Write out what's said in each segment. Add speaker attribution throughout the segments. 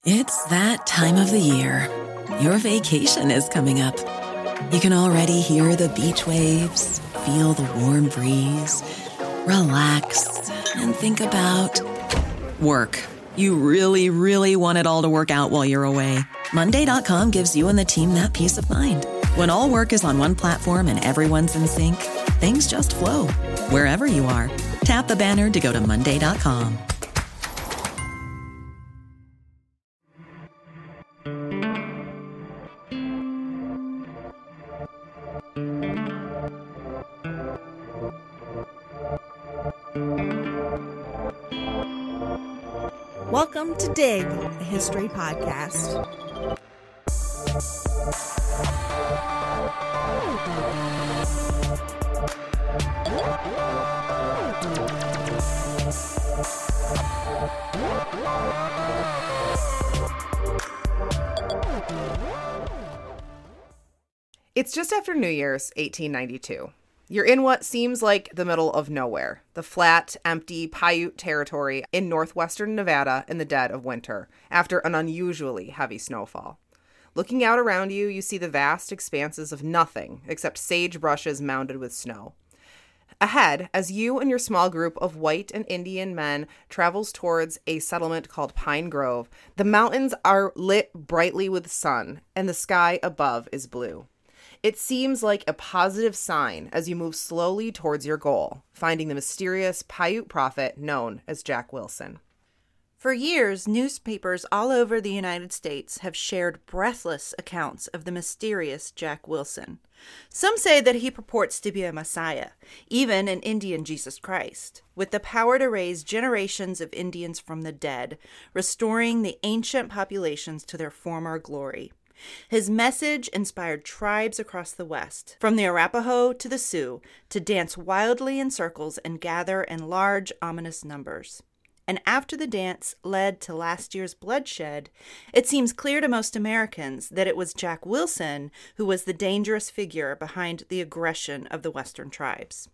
Speaker 1: It's that time of the year. Your vacation is coming up. You can already hear the beach waves, feel the warm breeze, relax, and think about work. You really, really want it all to work out while you're away. Monday.com gives you and the team that peace of mind. When all work is on one platform and everyone's in sync, things just flow. Wherever you are, tap the banner to go to Monday.com.
Speaker 2: Welcome to Dig, a history podcast.
Speaker 3: It's just after New Year's, 1892. You're in what seems like the middle of nowhere, the flat, empty Paiute territory in northwestern Nevada in the dead of winter, after an unusually heavy snowfall. Looking out around you, you see the vast expanses of nothing except sagebrushes mounded with snow. Ahead, as you and your small group of white and Indian men travels towards a settlement called Pine Grove, the mountains are lit brightly with sun, and the sky above is blue. It seems like a positive sign as you move slowly towards your goal, finding the mysterious Paiute prophet known as Jack Wilson.
Speaker 2: For years, newspapers all over the United States have shared breathless accounts of the mysterious Jack Wilson. Some say that he purports to be a Messiah, even an Indian Jesus Christ, with the power to raise generations of Indians from the dead, restoring the ancient populations to their former glory. His message inspired tribes across the West, from the Arapaho to the Sioux, to dance wildly in circles and gather in large, ominous numbers. And after the dance led to last year's bloodshed, it seems clear to most Americans that it was Jack Wilson who was the dangerous figure behind the aggression of the Western tribes.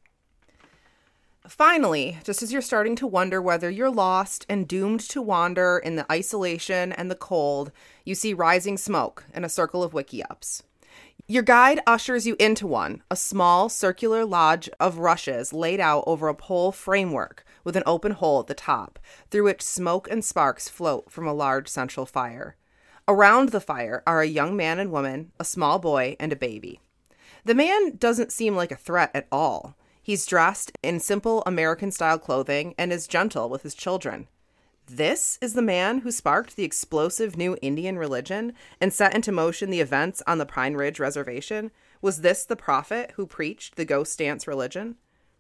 Speaker 3: Finally, just as you're starting to wonder whether you're lost and doomed to wander in the isolation and the cold, you see rising smoke and a circle of wickiups. Your guide ushers you into one, a small circular lodge of rushes laid out over a pole framework with an open hole at the top, through which smoke and sparks float from a large central fire. Around the fire are a young man and woman, a small boy, and a baby. The man doesn't seem like a threat at all. He's dressed in simple American-style clothing and is gentle with his children. This is the man who sparked the explosive new Indian religion and set into motion the events on the Pine Ridge Reservation? Was this the prophet who preached the ghost dance religion?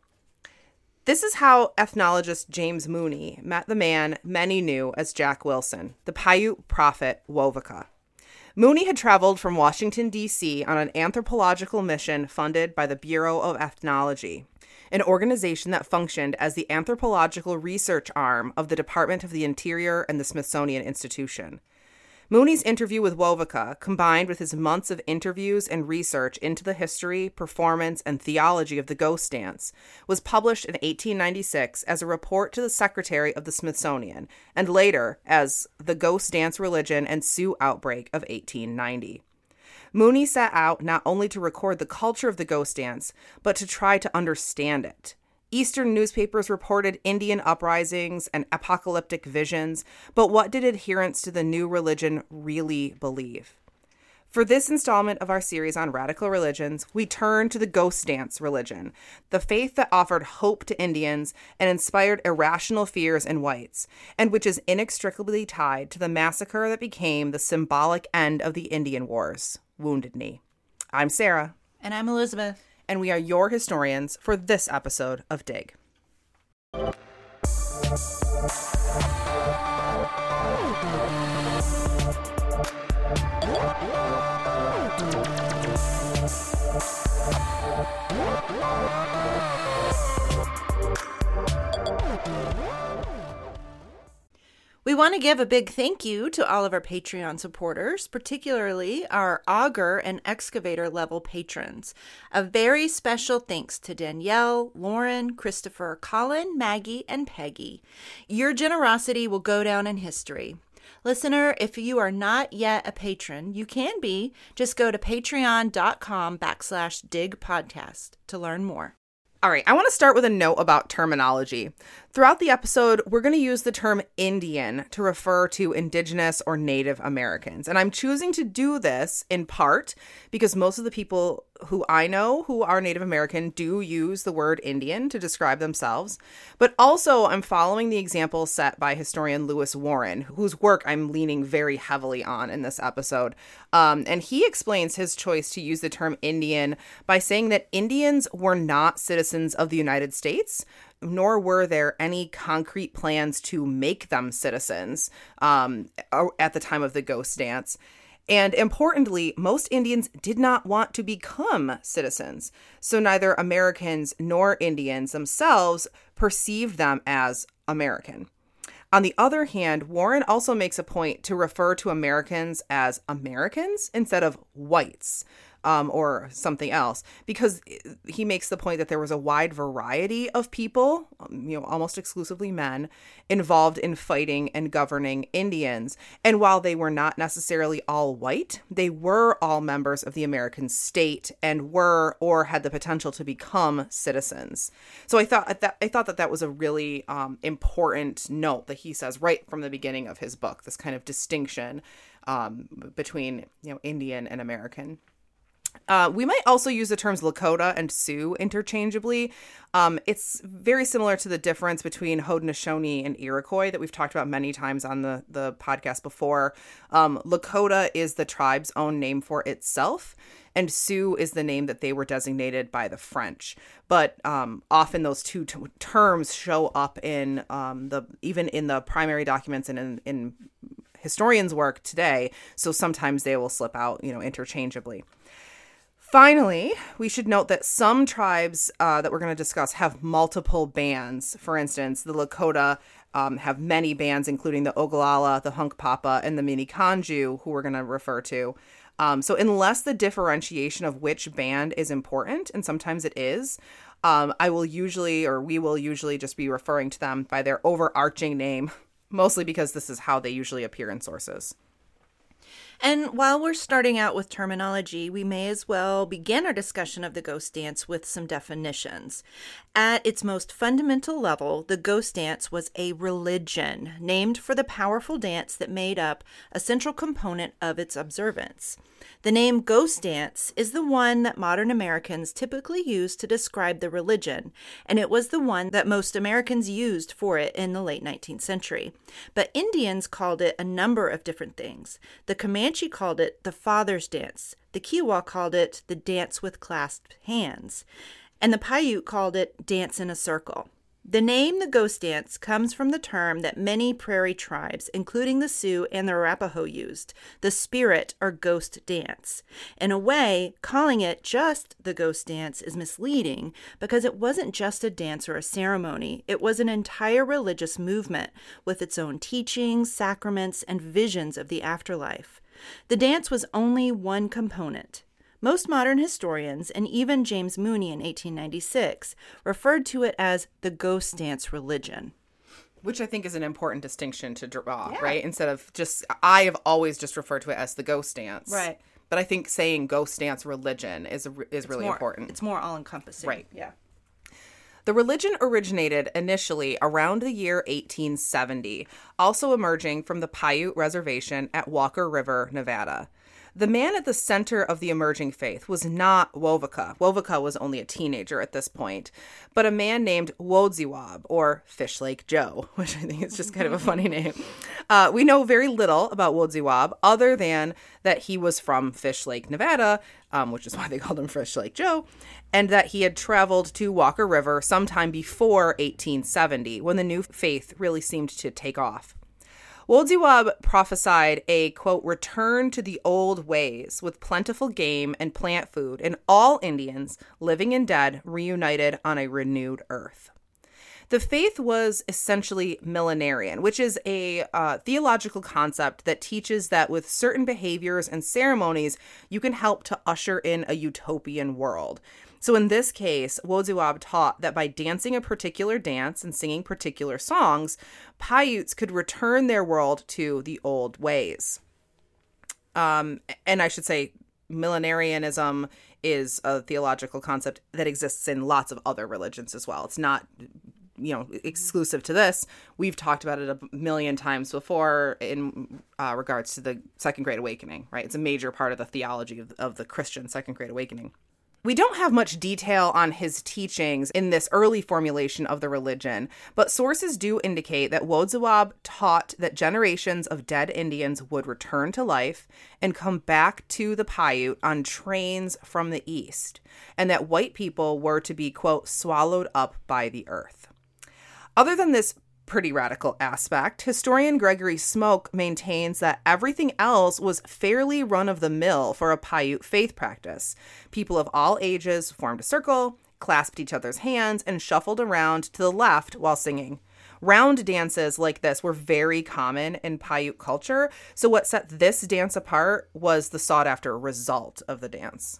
Speaker 3: This is how ethnologist James Mooney met the man many knew as Jack Wilson, the Paiute prophet Wovoka. Mooney had traveled from Washington, D.C. on an anthropological mission funded by the Bureau of Ethnology, an organization that functioned as the anthropological research arm of the Department of the Interior and the Smithsonian Institution. Mooney's interview with Wovoka, combined with his months of interviews and research into the history, performance, and theology of the ghost dance, was published in 1896 as a report to the Secretary of the Smithsonian, and later as The Ghost Dance Religion and Sioux Outbreak of 1890. Mooney set out not only to record the culture of the ghost dance, but to try to understand it. Eastern newspapers reported Indian uprisings and apocalyptic visions, but what did adherents to the new religion really believe? For this installment of our series on radical religions, we turn to the ghost dance religion, the faith that offered hope to Indians and inspired irrational fears in whites, and which is inextricably tied to the massacre that became the symbolic end of the Indian Wars, Wounded Knee. I'm Sarah.
Speaker 2: And I'm Elizabeth.
Speaker 3: And we are your historians for this episode of Dig.
Speaker 2: We want to give a big thank you to all of our Patreon supporters, particularly our Augur and Excavator level patrons. A very special thanks to Danielle, Lauren, Christopher, Colin, Maggie, and Peggy. Your generosity will go down in history. Listener, if you are not yet a patron, you can be. Just go to patreon.com/digpodcast to learn more.
Speaker 3: All right, I want to start with a note about terminology. Throughout the episode, we're going to use the term Indian to refer to Indigenous or Native Americans. And I'm choosing to do this in part because most of the people who I know who are Native American do use the word Indian to describe themselves. But also, I'm following the example set by historian Lewis Warren, whose work I'm leaning very heavily on in this episode. And he explains his choice to use the term Indian by saying that Indians were not citizens of the United States, nor were there any concrete plans to make them citizens at the time of the ghost dance. And importantly, most Indians did not want to become citizens. So neither Americans nor Indians themselves perceived them as American. On the other hand, Warren also makes a point to refer to Americans as Americans instead of whites. Or something else, because he makes the point that there was a wide variety of people, almost exclusively men, involved in fighting and governing Indians. And while they were not necessarily all white, they were all members of the American state and were or had the potential to become citizens. So I thought that was a really important note that he says right from the beginning of his book, this kind of distinction between Indian and American. We might also use the terms Lakota and Sioux interchangeably. It's very similar to the difference between Haudenosaunee and Iroquois that we've talked about many times on the podcast before. Lakota is the tribe's own name for itself, and Sioux is the name that they were designated by the French. But often those two terms show up in even in the primary documents and in historians' work today. So sometimes they will slip out, interchangeably. Finally, we should note that some tribes that we're going to discuss have multiple bands. For instance, the Lakota have many bands, including the Oglala, the Hunkpapa, and the Miniconjou, who we're going to refer to. So unless the differentiation of which band is important, and sometimes it is, we will usually just be referring to them by their overarching name, mostly because this is how they usually appear in sources.
Speaker 2: And while we're starting out with terminology, we may as well begin our discussion of the ghost dance with some definitions. At its most fundamental level, the ghost dance was a religion named for the powerful dance that made up a central component of its observance. The name ghost dance is the one that modern Americans typically use to describe the religion, and it was the one that most Americans used for it in the late 19th century. But Indians called it a number of different things. The Comanche called it the Father's Dance. The Kiowa called it the Dance with Clasped Hands. And the Paiute called it Dance in a Circle. The name the ghost dance comes from the term that many prairie tribes, including the Sioux and the Arapaho, used, the spirit or ghost dance. In a way, calling it just the ghost dance is misleading because it wasn't just a dance or a ceremony. It was an entire religious movement with its own teachings, sacraments, and visions of the afterlife. The dance was only one component. Most modern historians, and even James Mooney in 1896, referred to it as the ghost dance religion.
Speaker 3: Which I think is an important distinction to draw, right? Instead of I have always just referred to it as the ghost dance.
Speaker 2: Right.
Speaker 3: But I think saying ghost dance religion is really important.
Speaker 2: It's more all-encompassing.
Speaker 3: Right.
Speaker 2: Yeah.
Speaker 3: The religion originated initially around the year 1870, also emerging from the Paiute Reservation at Walker River, Nevada. The man at the center of the emerging faith was not Wovoka. Wovoka was only a teenager at this point, but a man named Wodziwab, or Fish Lake Joe, which I think is just kind of a funny name. We know very little about Wodziwab other than that he was from Fish Lake, Nevada, which is why they called him Fish Lake Joe, and that he had traveled to Walker River sometime before 1870, when the new faith really seemed to take off. Wodziwab prophesied a, quote, return to the old ways with plentiful game and plant food and all Indians, living and dead, reunited on a renewed earth. The faith was essentially millenarian, which is a theological concept that teaches that with certain behaviors and ceremonies, you can help to usher in a utopian world. So in this case, Wodziwob taught that by dancing a particular dance and singing particular songs, Paiutes could return their world to the old ways. And I should say millenarianism is a theological concept that exists in lots of other religions as well. It's not, exclusive to this. We've talked about it a million times before in regards to the Second Great Awakening, right? It's a major part of the theology of the Christian Second Great Awakening. We don't have much detail on his teachings in this early formulation of the religion, but sources do indicate that Wodziwob taught that generations of dead Indians would return to life and come back to the Paiute on trains from the east, and that white people were to be, quote, swallowed up by the earth. Other than this pretty radical aspect, historian Gregory Smoke maintains that everything else was fairly run-of-the-mill for a Paiute faith practice. People of all ages formed a circle, clasped each other's hands, and shuffled around to the left while singing. Round dances like this were very common in Paiute culture, so what set this dance apart was the sought-after result of the dance.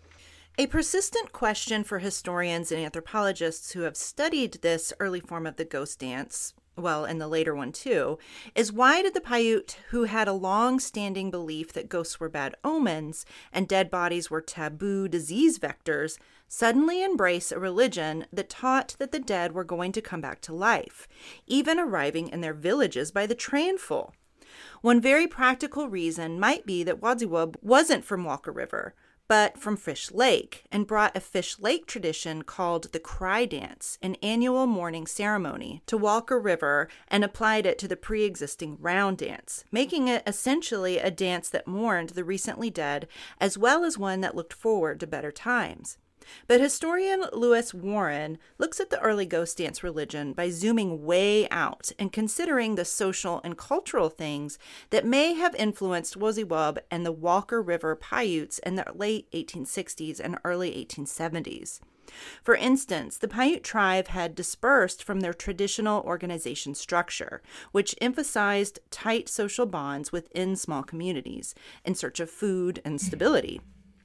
Speaker 2: A persistent question for historians and anthropologists who have studied this early form of the ghost dance, well, and the later one too, is why did the Paiute, who had a long-standing belief that ghosts were bad omens and dead bodies were taboo disease vectors, suddenly embrace a religion that taught that the dead were going to come back to life, even arriving in their villages by the trainful? One very practical reason might be that Wodziwob wasn't from Walker River, but from Fish Lake, and brought a Fish Lake tradition called the Cry Dance, an annual mourning ceremony, to Walker River and applied it to the pre-existing Round Dance, making it essentially a dance that mourned the recently dead as well as one that looked forward to better times. But historian Lewis Warren looks at the early ghost dance religion by zooming way out and considering the social and cultural things that may have influenced Wodziwob and the Walker River Paiutes in the late 1860s and early 1870s. For instance, the Paiute tribe had dispersed from their traditional organization structure, which emphasized tight social bonds within small communities in search of food and stability.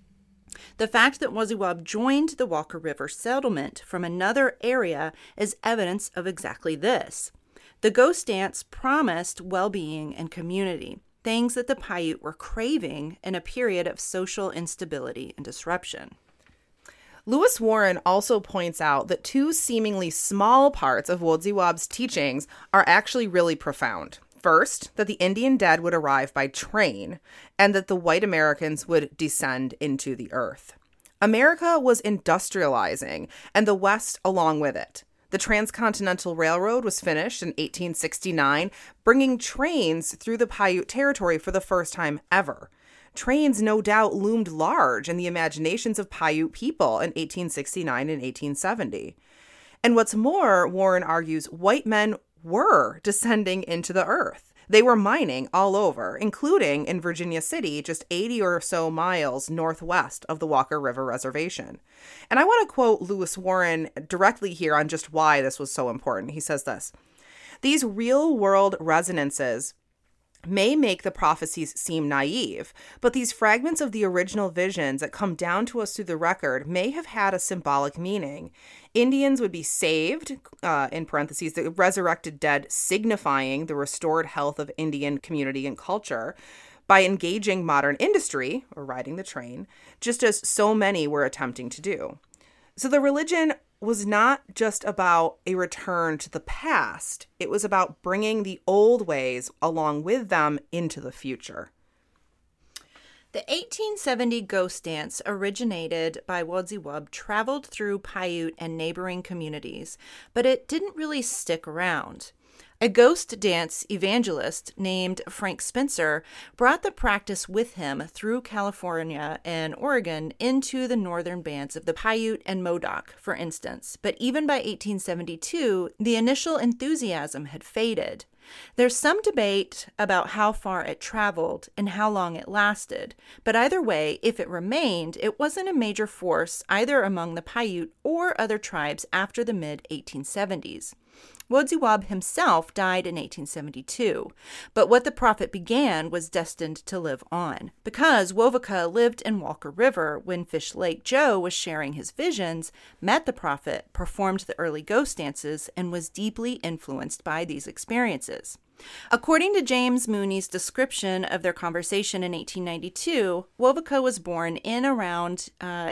Speaker 2: The fact that Wodziwob joined the Walker River settlement from another area is evidence of exactly this. The ghost dance promised well-being and community, things that the Paiute were craving in a period of social instability and disruption.
Speaker 3: Lewis Warren also points out that two seemingly small parts of Wodziwob's teachings are actually really profound. First, that the Indian dead would arrive by train, and that the white Americans would descend into the earth. America was industrializing, and the West along with it. The Transcontinental Railroad was finished in 1869, bringing trains through the Paiute territory for the first time ever. Trains no doubt loomed large in the imaginations of Paiute people in 1869 and 1870. And what's more, Warren argues, white men were descending into the earth. They were mining all over, including in Virginia City, just 80 or so miles northwest of the Walker River Reservation. And I want to quote Lewis Warren directly here on just why this was so important. He says this: "These real-world resonances may make the prophecies seem naive, but these fragments of the original visions that come down to us through the record may have had a symbolic meaning. Indians would be saved, in parentheses, the resurrected dead signifying the restored health of Indian community and culture, by engaging modern industry, or riding the train, just as so many were attempting to do." So the religion was not just about a return to the past. It was about bringing the old ways along with them into the future.
Speaker 2: The 1870 ghost dance originated by Wodziwob traveled through Paiute and neighboring communities, but it didn't really stick around. A ghost dance evangelist named Frank Spencer brought the practice with him through California and Oregon into the northern bands of the Paiute and Modoc, for instance. But even by 1872, the initial enthusiasm had faded. There's some debate about how far it traveled and how long it lasted, but either way, if it remained, it wasn't a major force either among the Paiute or other tribes after the mid-1870s. Wodzy himself died in 1872, but what the prophet began was destined to live on. Because Wovoka lived in Walker River when Fish Lake Joe was sharing his visions, met the prophet, performed the early ghost dances, and was deeply influenced by these experiences. According to James Mooney's description of their conversation in 1892, Wovoka was born in around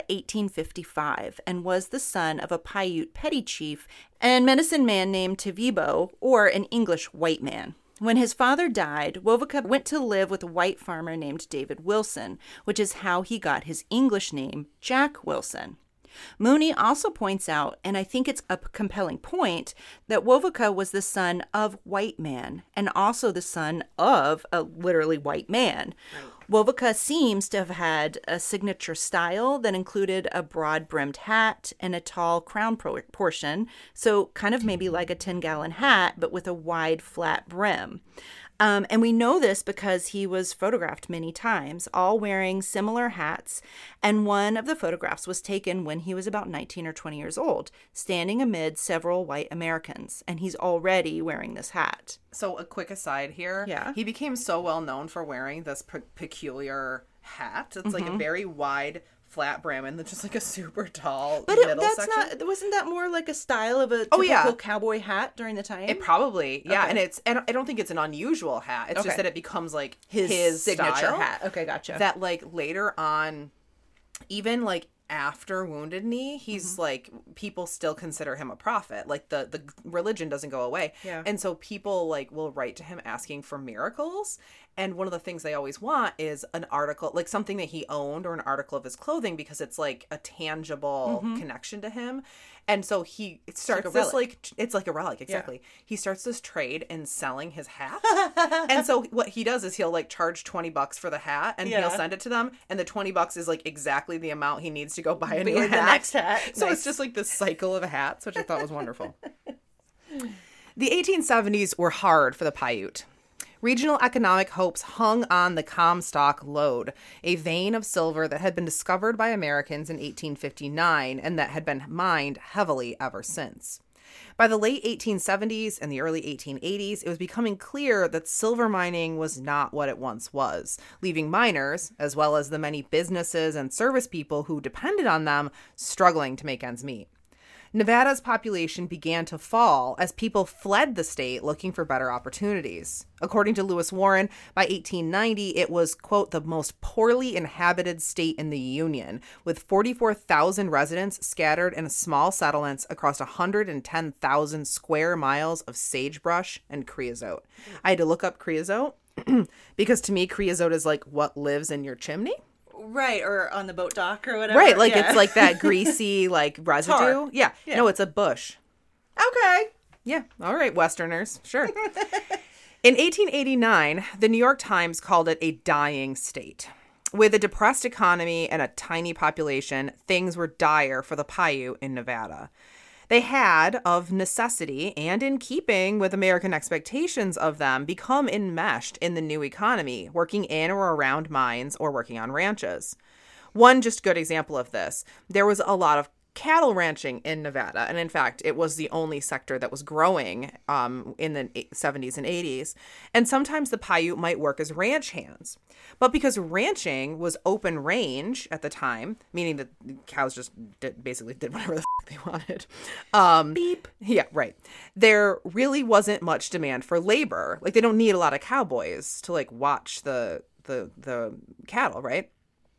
Speaker 2: 1855 and was the son of a Paiute petty chief and medicine man named Tivibo, or an English white man. When his father died, Wovoka went to live with a white farmer named David Wilson, which is how he got his English name, Jack Wilson. Mooney also points out, and I think it's a compelling point, that Wovoka was the son of white man and also the son of a literally white man. Right. Wovoka seems to have had a signature style that included a broad-brimmed hat and a tall crown portion, so kind of maybe like a 10-gallon hat, but with a wide, flat brim. And we know this because he was photographed many times, all wearing similar hats, and one of the photographs was taken when he was about 19 or 20 years old, standing amid several white Americans, and he's already wearing this hat.
Speaker 3: So a quick aside here.
Speaker 2: Yeah.
Speaker 3: He became so well known for wearing this peculiar hat. It's like a very wide, flat brim and just like a super tall middle section.
Speaker 2: Wasn't that more like a style of a typical cowboy hat during the time?
Speaker 3: It probably, yeah. Okay. And I don't think it's an unusual hat. It's just that it becomes like his
Speaker 2: signature
Speaker 3: style,
Speaker 2: hat. Okay, gotcha.
Speaker 3: That like later on, even like after Wounded Knee, he's like, people still consider him a prophet. Like the religion doesn't go away.
Speaker 2: Yeah.
Speaker 3: And so people like will write to him asking for miracles. And one of the things they always want is an article, like something that he owned or an article of his clothing, because it's like a tangible connection to him. And so he starts this like, it's like a relic. Exactly. Yeah. He starts this trade in selling his hat. And so what he does is he'll like charge $20 for the hat and he'll send it to them. And the $20 is like exactly the amount he needs to go buy a new hat.
Speaker 2: The next hat.
Speaker 3: So it's just like this cycle of hats, which I thought was wonderful. The 1870s were hard for the Paiute. Regional economic hopes hung on the Comstock lode, a vein of silver that had been discovered by Americans in 1859 and that had been mined heavily ever since. By the late 1870s and the early 1880s, it was becoming clear that silver mining was not what it once was, leaving miners, as well as the many businesses and service people who depended on them, struggling to make ends meet. Nevada's population began to fall as people fled the state looking for better opportunities. According to Lewis Warren, by 1890, it was, quote, the most poorly inhabited state in the Union, with 44,000 residents scattered in small settlements across 110,000 square miles of sagebrush and creosote. I had to look up creosote because to me, creosote is like what lives in your chimney.
Speaker 2: Right, or on the boat dock or whatever.
Speaker 3: Right, like it's like that greasy like residue. Yeah. No, it's a bush.
Speaker 2: Okay.
Speaker 3: Yeah. All right, Westerners. Sure. In 1889, the New York Times called it a dying state. With a depressed economy and a tiny population, things were dire for the Paiute in Nevada. They had, of necessity and in keeping with American expectations of them, become enmeshed in the new economy, working in or around mines or working on ranches. One just good example of this, there was a lot of cattle ranching in Nevada. And in fact, it was the only sector that was growing in the 70s and 80s. And sometimes the Paiute might work as ranch hands. But because ranching was open range at the time, meaning that cows just basically did whatever the they wanted.
Speaker 2: Beep.
Speaker 3: Yeah, right. There really wasn't much demand for labor. Like they don't need a lot of cowboys to like watch the cattle, right?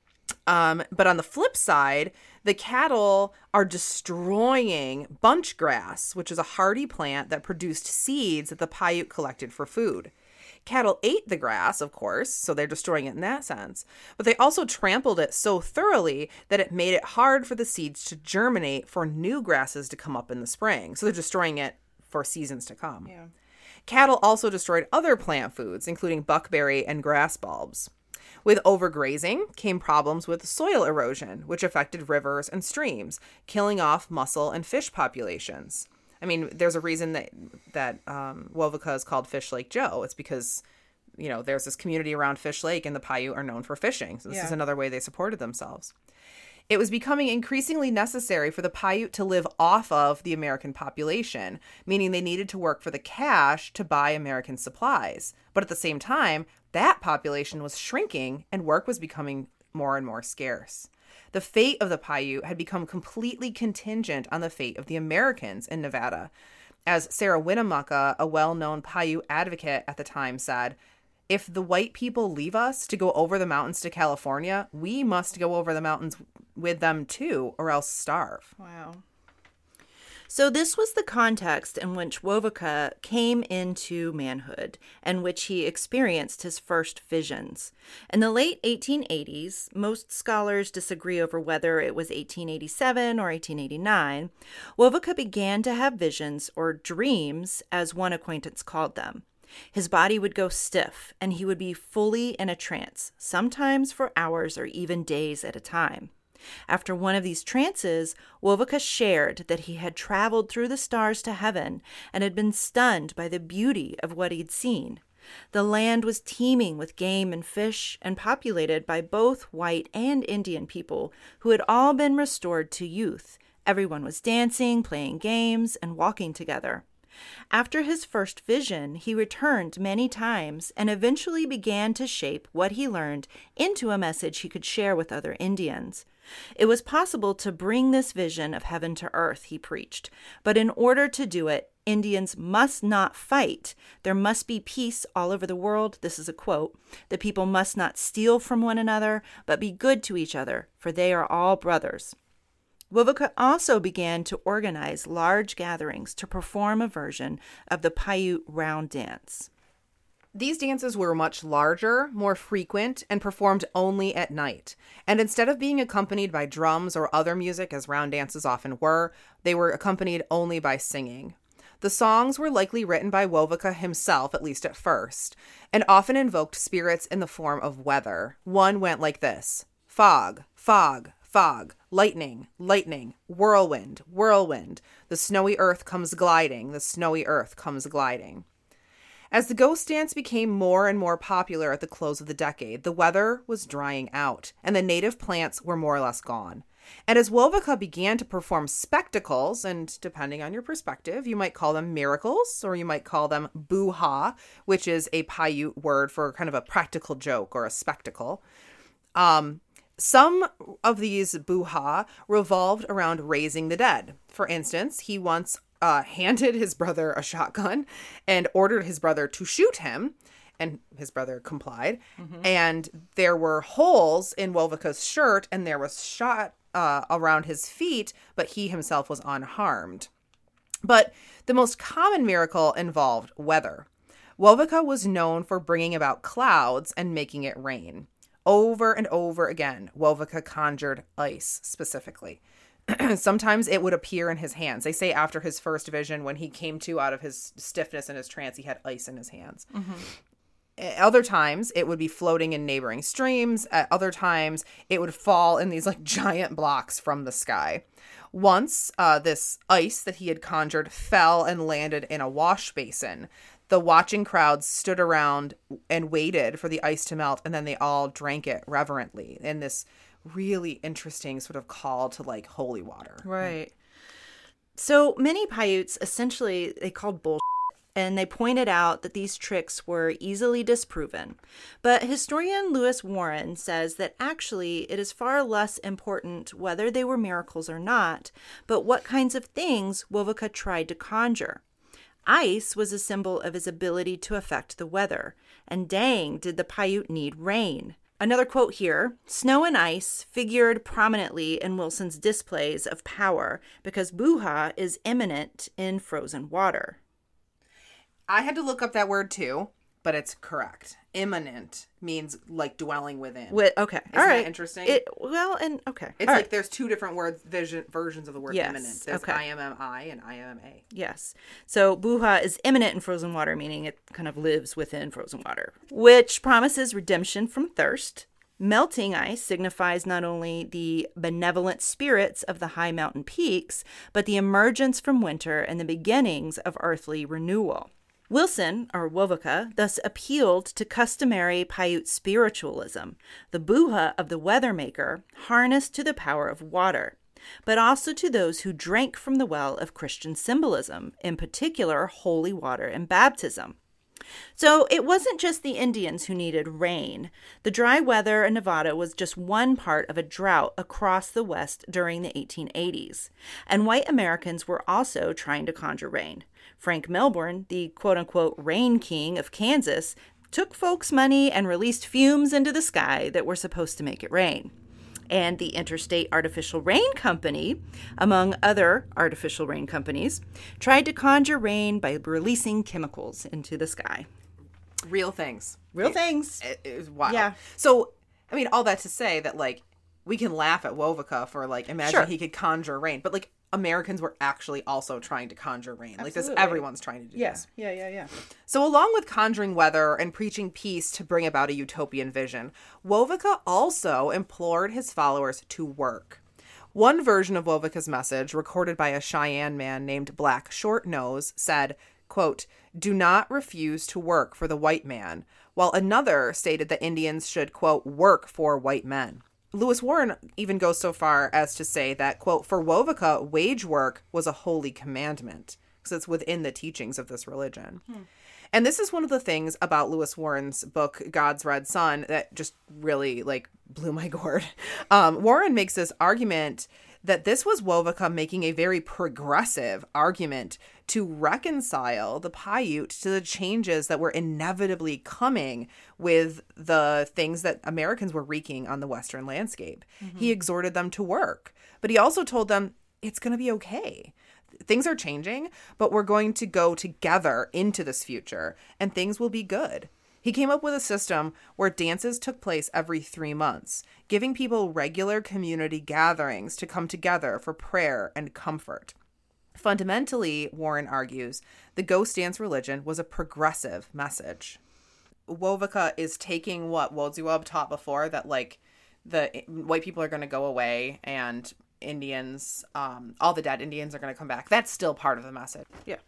Speaker 3: But on the flip side, the cattle are destroying bunch grass, which is a hardy plant that produced seeds that the Paiute collected for food. Cattle ate the grass, of course, so they're destroying it in that sense. But they also trampled it so thoroughly that it made it hard for the seeds to germinate for new grasses to come up in the spring. So they're destroying it for seasons to come.
Speaker 2: Yeah.
Speaker 3: Cattle also destroyed other plant foods, including buckberry and grass bulbs. With overgrazing came problems with soil erosion, which affected rivers and streams, killing off mussel and fish populations. I mean, there's a reason that Wovoka is called Fish Lake Joe. It's because, you know, there's this community around Fish Lake and the Paiute are known for fishing. So this is another way they supported themselves. It was becoming increasingly necessary for the Paiute to live off of the American population, meaning they needed to work for the cash to buy American supplies. But at the same time, that population was shrinking and work was becoming more and more scarce. The fate of the Paiute had become completely contingent on the fate of the Americans in Nevada. As Sarah Winnemucca, a well-known Paiute advocate at the time, said, "If the white people leave us to go over the mountains to California, we must go over the mountains with them too, or else starve."
Speaker 2: Wow. So this was the context in which Wovoka came into manhood and which he experienced his first visions. In the late 1880s, most scholars disagree over whether it was 1887 or 1889, Wovoka began to have visions, or dreams, as one acquaintance called them. His body would go stiff, and he would be fully in a trance, sometimes for hours or even days at a time. After one of these trances, Wovoka shared that he had traveled through the stars to heaven and had been stunned by the beauty of what he'd seen. The land was teeming with game and fish and populated by both white and Indian people who had all been restored to youth. Everyone was dancing, playing games, and walking together. After his first vision, he returned many times and eventually began to shape what he learned into a message he could share with other Indians. It was possible to bring this vision of heaven to earth, he preached, but in order to do it, Indians must not fight. There must be peace all over the world. This is a quote. The people must not steal from one another, but be good to each other, for they are all brothers. Wovoka also began to organize large gatherings to perform a version of the Paiute round dance.
Speaker 3: These dances were much larger, more frequent, and performed only at night. And instead of being accompanied by drums or other music, as round dances often were, they were accompanied only by singing. The songs were likely written by Wovoka himself, at least at first, and often invoked spirits in the form of weather. One went like this: fog, fog, fog, lightning, lightning, whirlwind, whirlwind. The snowy earth comes gliding, the snowy earth comes gliding. As the ghost dance became more and more popular at the close of the decade, the weather was drying out, and the native plants were more or less gone. And as Wovoka began to perform spectacles, and depending on your perspective, you might call them miracles, or you might call them buha, which is a Paiute word for kind of a practical joke or a spectacle. Some of these buha revolved around raising the dead. For instance, he once handed his brother a shotgun and ordered his brother to shoot him, and his brother complied. Mm-hmm. And there were holes in Wovoka's shirt, and there was shot around his feet, but he himself was unharmed. But the most common miracle involved weather. Wovoka was known for bringing about clouds and making it rain. Over and over again, Wovoka conjured ice specifically. Sometimes it would appear in his hands. They say after his first vision, when he came to out of his stiffness and his trance, he had ice in his hands. Mm-hmm. Other times, it would be floating in neighboring streams. At other times, it would fall in these like giant blocks from the sky. Once, this ice that he had conjured fell and landed in a wash basin. The watching crowds stood around and waited for the ice to melt, and then they all drank it reverently in this really interesting sort of call to like holy water.
Speaker 2: Right. So many Paiutes essentially they called bullshit, and they pointed out that these tricks were easily disproven. But historian Lewis Warren says that actually it is far less important whether they were miracles or not, but what kinds of things Wovoka tried to conjure. Ice was a symbol of his ability to affect the weather, and dang, did the Paiute need rain. Another quote here, snow and ice figured prominently in Wilson's displays of power because buha is immanent in frozen water.
Speaker 3: I had to look up that word too, but it's correct. Immanent means like dwelling within.
Speaker 2: Okay,
Speaker 3: all right. Isn't that interesting? It's like there's two different versions of the word immanent. There's IMMI and IMMA.
Speaker 2: Yes. So buha is immanent in frozen water, meaning it kind of lives within frozen water, which promises redemption from thirst. Melting ice signifies not only the benevolent spirits of the high mountain peaks, but the emergence from winter and the beginnings of earthly renewal. Wilson, or Wovoka, thus appealed to customary Paiute spiritualism, the buha of the weather maker harnessed to the power of water, but also to those who drank from the well of Christian symbolism, in particular holy water and baptism. So it wasn't just the Indians who needed rain. The dry weather in Nevada was just one part of a drought across the West during the 1880s. And white Americans were also trying to conjure rain. Frank Melbourne, the quote-unquote rain king of Kansas, took folks' money and released fumes into the sky that were supposed to make it rain. And the Interstate Artificial Rain Company, among other artificial rain companies, tried to conjure rain by releasing chemicals into the sky.
Speaker 3: Real things.
Speaker 2: Real things.
Speaker 3: It was wild.
Speaker 2: Yeah.
Speaker 3: So, I mean, all that to say that, like, we can laugh at Wovoka for, like, imagine he could conjure rain. But, like, Americans were actually also trying to conjure rain.
Speaker 2: Absolutely.
Speaker 3: Like, everyone's trying to do this.
Speaker 2: Yeah.
Speaker 3: So along with conjuring weather and preaching peace to bring about a utopian vision, Wovoka also implored his followers to work. One version of Wovoka's message, recorded by a Cheyenne man named Black Shortnose, said, quote, "Do not refuse to work for the white man," while another stated that Indians should, quote, "work for white men." Lewis Warren even goes so far as to say that, quote, "For Wovoka, wage work was a holy commandment," because it's within the teachings of this religion. And this is one of the things about Lewis Warren's book, God's Red Sun, that just really, like, blew my gourd. Warren makes this argument that this was Wovoka making a very progressive argument to reconcile the Paiute to the changes that were inevitably coming with the things that Americans were wreaking on the Western landscape. Mm-hmm. He exhorted them to work, but he also told them it's going to be okay. Things are changing, but we're going to go together into this future and things will be good. He came up with a system where dances took place every 3 months, giving people regular community gatherings to come together for prayer and comfort. Fundamentally, Warren argues, the ghost dance religion was a progressive message. Wovoka is taking what Wodziwob taught before, that, like, the white people are going to go away and Indians, all the dead Indians are going to come back. That's still part of the message.
Speaker 2: Yeah.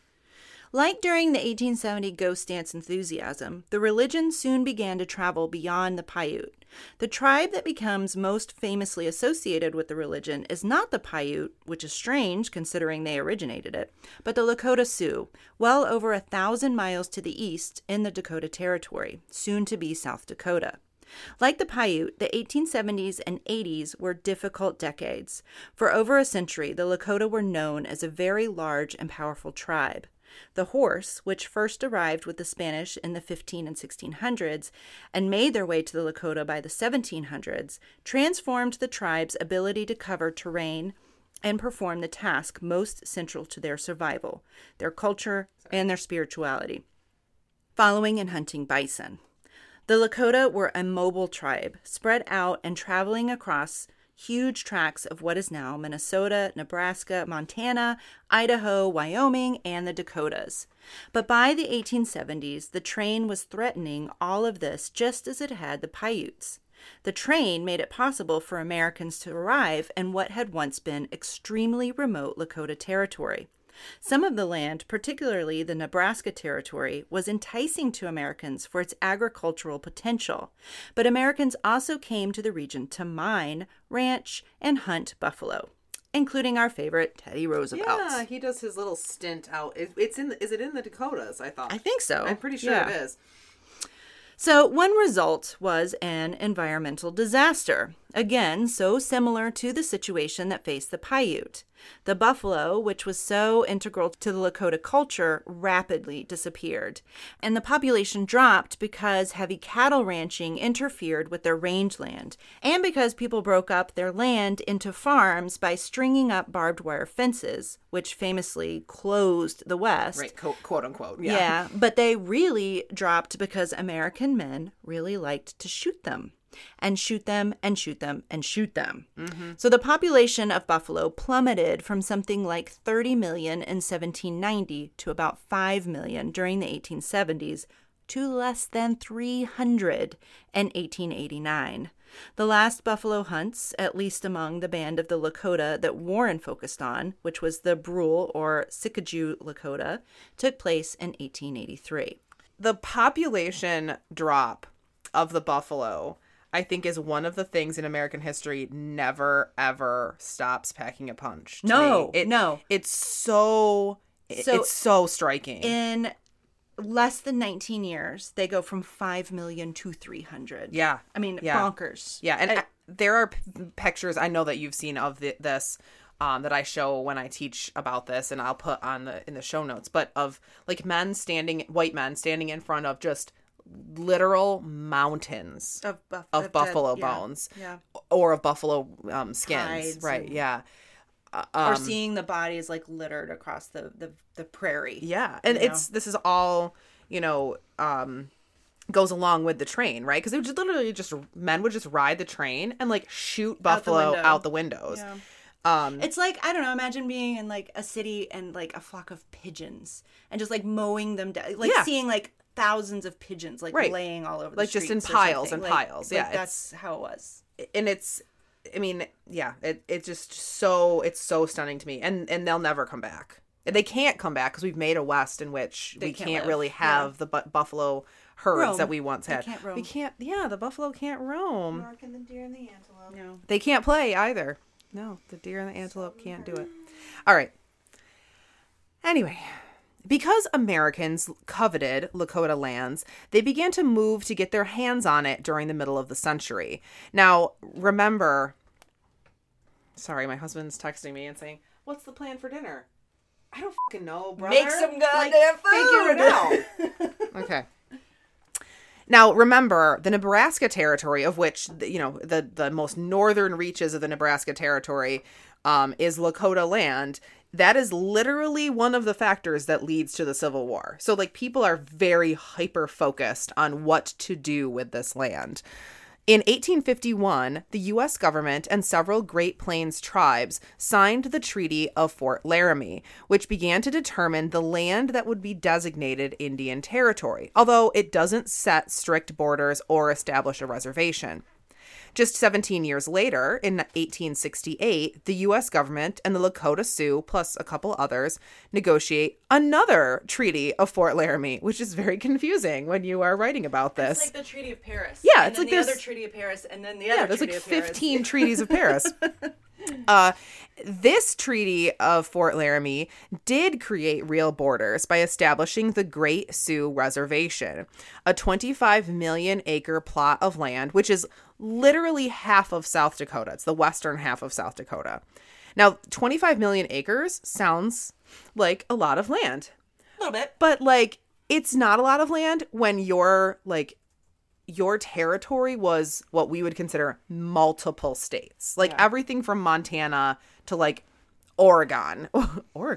Speaker 2: Like during the 1870 ghost dance enthusiasm, the religion soon began to travel beyond the Paiute. The tribe that becomes most famously associated with the religion is not the Paiute, which is strange considering they originated it, but the Lakota Sioux, well over 1,000 miles to the east in the Dakota Territory, soon to be South Dakota. Like the Paiute, the 1870s and 80s were difficult decades. For over a century, the Lakota were known as a very large and powerful tribe. The horse, which first arrived with the Spanish in the 15 and 1600s and made their way to the Lakota by the 1700s, transformed the tribe's ability to cover terrain and perform the task most central to their survival, their culture, and their spirituality, following and hunting bison. The Lakota were a mobile tribe, spread out and traveling across huge tracts of what is now Minnesota, Nebraska, Montana, Idaho, Wyoming, and the Dakotas. But by the 1870s, the train was threatening all of this just as it had the Paiutes. The train made it possible for Americans to arrive in what had once been extremely remote Lakota territory. Some of the land, particularly the Nebraska Territory, was enticing to Americans for its agricultural potential, but Americans also came to the region to mine, ranch, and hunt buffalo, including our favorite Teddy Roosevelt.
Speaker 3: Yeah, he does his little stint out. Is it in the Dakotas, I thought?
Speaker 2: I think so.
Speaker 3: I'm pretty sure it is.
Speaker 2: So one result was an environmental disaster, again, so similar to the situation that faced the Paiute. The buffalo, which was so integral to the Lakota culture, rapidly disappeared, and the population dropped because heavy cattle ranching interfered with their rangeland, and because people broke up their land into farms by stringing up barbed wire fences, which famously closed the West.
Speaker 3: Right, quote unquote.
Speaker 2: Yeah, but they really dropped because American men really liked to shoot them. And shoot them, and shoot them, and shoot them. Mm-hmm. So the population of buffalo plummeted from something like 30 million in 1790 to about 5 million during the 1870s, to less than 300 in 1889. The last buffalo hunts, at least among the band of the Lakota that Warren focused on, which was the Brule or Siskiyou Lakota, took place in 1883.
Speaker 3: The population drop of the buffalo, I think, is one of the things in American history never, ever stops packing a punch.
Speaker 2: No.
Speaker 3: It's so striking.
Speaker 2: In less than 19 years, they go from 5 million to 300.
Speaker 3: Yeah.
Speaker 2: I mean,
Speaker 3: yeah.
Speaker 2: bonkers.
Speaker 3: Yeah, and there are pictures I know that you've seen of this that I show when I teach about this, and I'll put in the show notes, but of like white men standing in front of just literal mountains of buffalo bones, or of buffalo skins,
Speaker 2: hides,
Speaker 3: right? Yeah.
Speaker 2: Or seeing the bodies like littered across the prairie.
Speaker 3: Yeah. And this is all, goes along with the train, right? Because they would literally men would just ride the train and like shoot buffalo out the windows.
Speaker 2: Yeah. It's like, I don't know, imagine being in like a city and like a flock of pigeons and just like mowing them down, like seeing like thousands of pigeons like laying all over the
Speaker 3: like
Speaker 2: streets,
Speaker 3: just in piles and piles. Yeah.
Speaker 2: Like that's how it was.
Speaker 3: And it's so stunning to me, and they'll never come back. They can't come back because we've made a West in which we can't really have the buffalo herds that we once had.
Speaker 2: They can't roam.
Speaker 3: We can't. Yeah, the buffalo can't roam.
Speaker 2: Nor can the deer and the antelope. No,
Speaker 3: they can't play either. No, the deer and the antelope can't do it. All right. Anyway, because Americans coveted Lakota lands, they began to move to get their hands on it during the middle of the century. Now, remember... Sorry, my husband's texting me and saying, "What's the plan for dinner?" I don't fucking know, brother.
Speaker 2: Make some goddamn food!
Speaker 3: Figure it out. Okay. Now, remember, the Nebraska Territory, of which, the most northern reaches of the Nebraska Territory is Lakota land. That is literally one of the factors that leads to the Civil War. So, like, people are very hyper-focused on what to do with this land. In 1851, the U.S. government and several Great Plains tribes signed the Treaty of Fort Laramie, which began to determine the land that would be designated Indian Territory, although it doesn't set strict borders or establish a reservation. Just 17 years later, in 1868, the U.S. government and the Lakota Sioux, plus a couple others, negotiate another Treaty of Fort Laramie, which is very confusing when you are writing about this.
Speaker 2: It's like the Treaty of Paris.
Speaker 3: Yeah,
Speaker 2: and
Speaker 3: it's
Speaker 2: then
Speaker 3: like
Speaker 2: the
Speaker 3: there's
Speaker 2: other Treaty of Paris, and then the other Treaty of Paris.
Speaker 3: There's like 15 treaties of Paris. This Treaty of Fort Laramie did create real borders by establishing the Great Sioux Reservation, a 25 million acre plot of land, which is literally half of South Dakota. It's the western half of South Dakota. Now, 25 million acres sounds like a lot of land.
Speaker 2: A little bit.
Speaker 3: But, like, it's not a lot of land when your territory was what we would consider multiple states. Like, everything from Montana to, like, Oregon was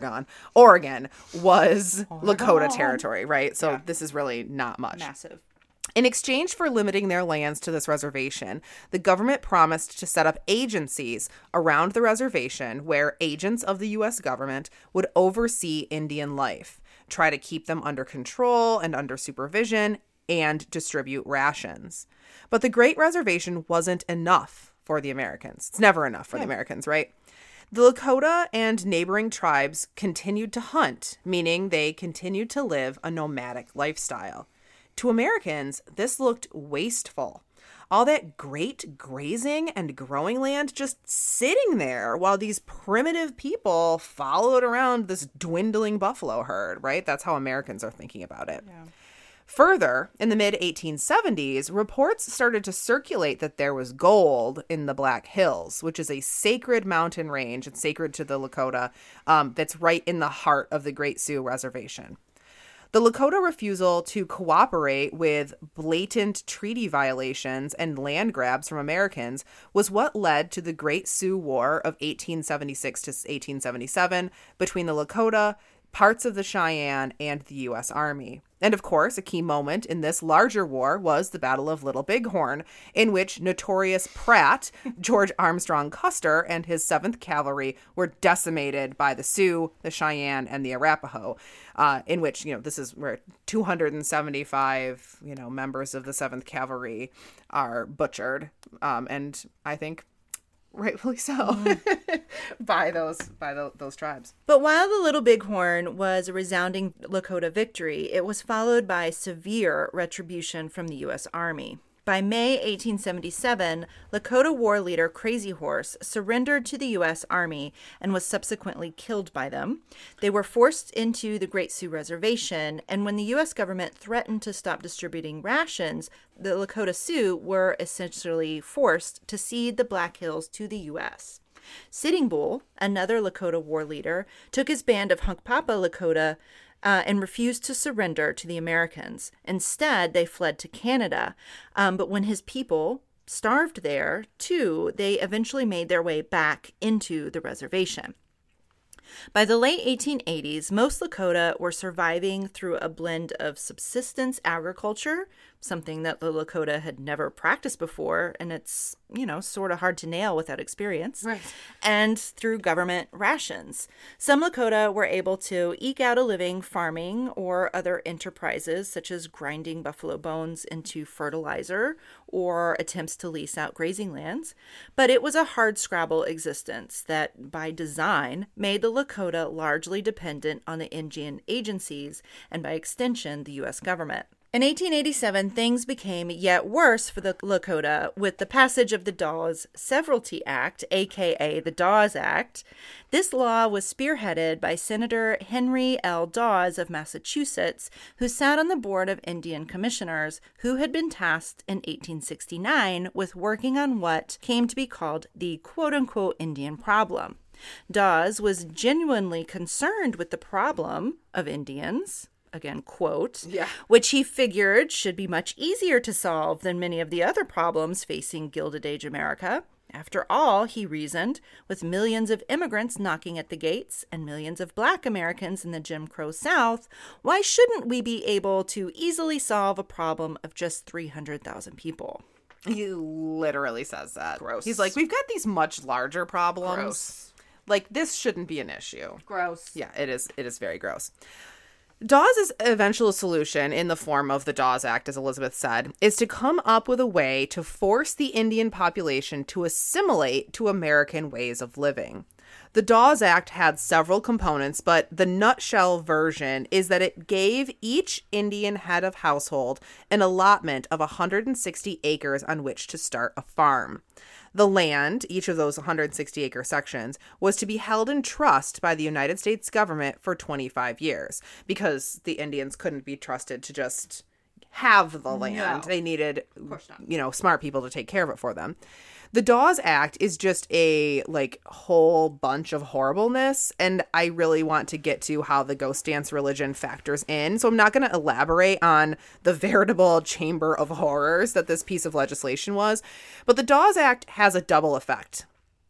Speaker 3: Lakota territory, right? So this is really not much.
Speaker 2: Massive.
Speaker 3: In exchange for limiting their lands to this reservation, the government promised to set up agencies around the reservation where agents of the U.S. government would oversee Indian life, try to keep them under control and under supervision, and distribute rations. But the Great Reservation wasn't enough for the Americans. It's never enough for the Americans, right? The Lakota and neighboring tribes continued to hunt, meaning they continued to live a nomadic lifestyle. To Americans, this looked wasteful. All that great grazing and growing land just sitting there while these primitive people followed around this dwindling buffalo herd, right? That's how Americans are thinking about it.
Speaker 2: Yeah.
Speaker 3: Further, in the mid-1870s, reports started to circulate that there was gold in the Black Hills, which is a sacred mountain range. It's sacred to the Lakota that's right in the heart of the Great Sioux Reservation. The Lakota refusal to cooperate with blatant treaty violations and land grabs from Americans was what led to the Great Sioux War of 1876 to 1877 between the Lakota, parts of the Cheyenne, and the U.S. Army. And of course, a key moment in this larger war was the Battle of Little Bighorn, in which notorious Pratt, George Armstrong Custer, and his 7th Cavalry were decimated by the Sioux, the Cheyenne, and the Arapaho, in which, this is where 275, members of the 7th Cavalry are butchered. And I think rightfully so by those tribes.
Speaker 2: But while the Little Bighorn was a resounding Lakota victory, it was followed by severe retribution from the U.S. Army. By May 1877, Lakota war leader Crazy Horse surrendered to the U.S. Army and was subsequently killed by them. They were forced into the Great Sioux Reservation, and when the U.S. government threatened to stop distributing rations, the Lakota Sioux were essentially forced to cede the Black Hills to the U.S. Sitting Bull, another Lakota war leader, took his band of Hunkpapa Lakota and refused to surrender to the Americans. Instead, they fled to Canada. But when his people starved there, too, they eventually made their way back into the reservation. By the late 1880s, most Lakota were surviving through a blend of subsistence agriculture, something that the Lakota had never practiced before, and it's, sort of hard to nail without experience,
Speaker 3: right,
Speaker 2: and through government rations. Some Lakota were able to eke out a living farming or other enterprises, such as grinding buffalo bones into fertilizer or attempts to lease out grazing lands, but it was a hardscrabble existence that, by design, made the Lakota largely dependent on the Indian agencies and, by extension, the U.S. government. In 1887, things became yet worse for the Lakota with the passage of the Dawes Severalty Act, aka the Dawes Act. This law was spearheaded by Senator Henry L. Dawes of Massachusetts, who sat on the Board of Indian Commissioners, who had been tasked in 1869 with working on what came to be called the quote-unquote Indian problem. Dawes was genuinely concerned with the problem of Indians, again, quote, which he figured should be much easier to solve than many of the other problems facing Gilded Age America. After all, he reasoned, with millions of immigrants knocking at the gates and millions of Black Americans in the Jim Crow South, why shouldn't we be able to easily solve a problem of just 300,000 people?
Speaker 3: He literally says that.
Speaker 2: Gross.
Speaker 3: He's like, we've got these much larger problems.
Speaker 2: Gross.
Speaker 3: Like, this shouldn't be an issue.
Speaker 2: Gross.
Speaker 3: Yeah, it is. It is very gross. Dawes' eventual solution, in the form of the Dawes Act, as Elizabeth said, is to come up with a way to force the Indian population to assimilate to American ways of living. The Dawes Act had several components, but the nutshell version is that it gave each Indian head of household an allotment of 160 acres on which to start a farm. The land, each of those 160-acre sections, was to be held in trust by the United States government for 25 years because the Indians couldn't be trusted to just have the land.
Speaker 2: No.
Speaker 3: They needed,
Speaker 2: Of course not.
Speaker 3: Smart people to take care of it for them. The Dawes Act is just a, whole bunch of horribleness, and I really want to get to how the ghost dance religion factors in, so I'm not going to elaborate on the veritable chamber of horrors that this piece of legislation was, but the Dawes Act has a double effect.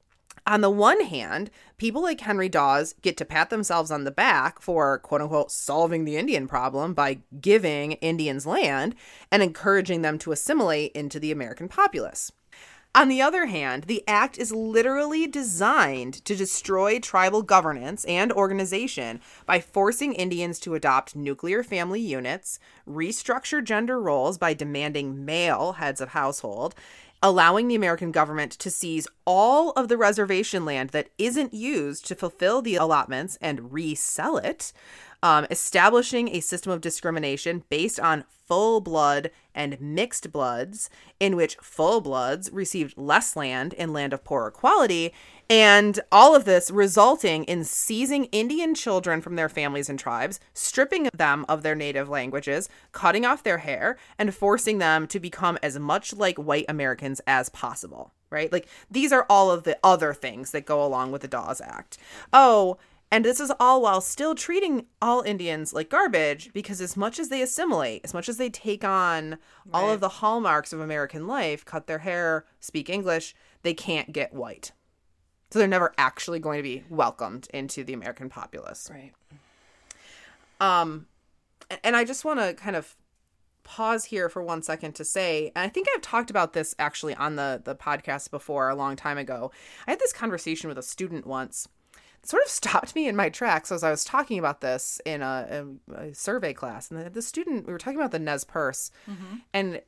Speaker 3: On the one hand, people like Henry Dawes get to pat themselves on the back for, quote-unquote, solving the Indian problem by giving Indians land and encouraging them to assimilate into the American populace. On the other hand, the act is literally designed to destroy tribal governance and organization by forcing Indians to adopt nuclear family units, restructure gender roles by demanding male heads of household, allowing the American government to seize all of the reservation land that isn't used to fulfill the allotments and resell it, establishing a system of discrimination based on full blood and mixed bloods, in which full bloods received less land in land of poorer quality, and all of this resulting in seizing Indian children from their families and tribes, stripping them of their native languages, cutting off their hair, and forcing them to become as much like white Americans as possible, right? These are all of the other things that go along with the Dawes Act. Oh, and this is all while still treating all Indians like garbage, because as much as they assimilate, as much as they take on all of the hallmarks of American life, cut their hair, speak English, they can't get white. So they're never actually going to be welcomed into the American populace.
Speaker 2: Right.
Speaker 3: And I just want to kind of pause here for 1 second to say, and I think I've talked about this actually on the podcast before a long time ago. I had this conversation with a student once. It sort of stopped me in my tracks as I was talking about this in a survey class. And the student, we were talking about the Nez Perce, and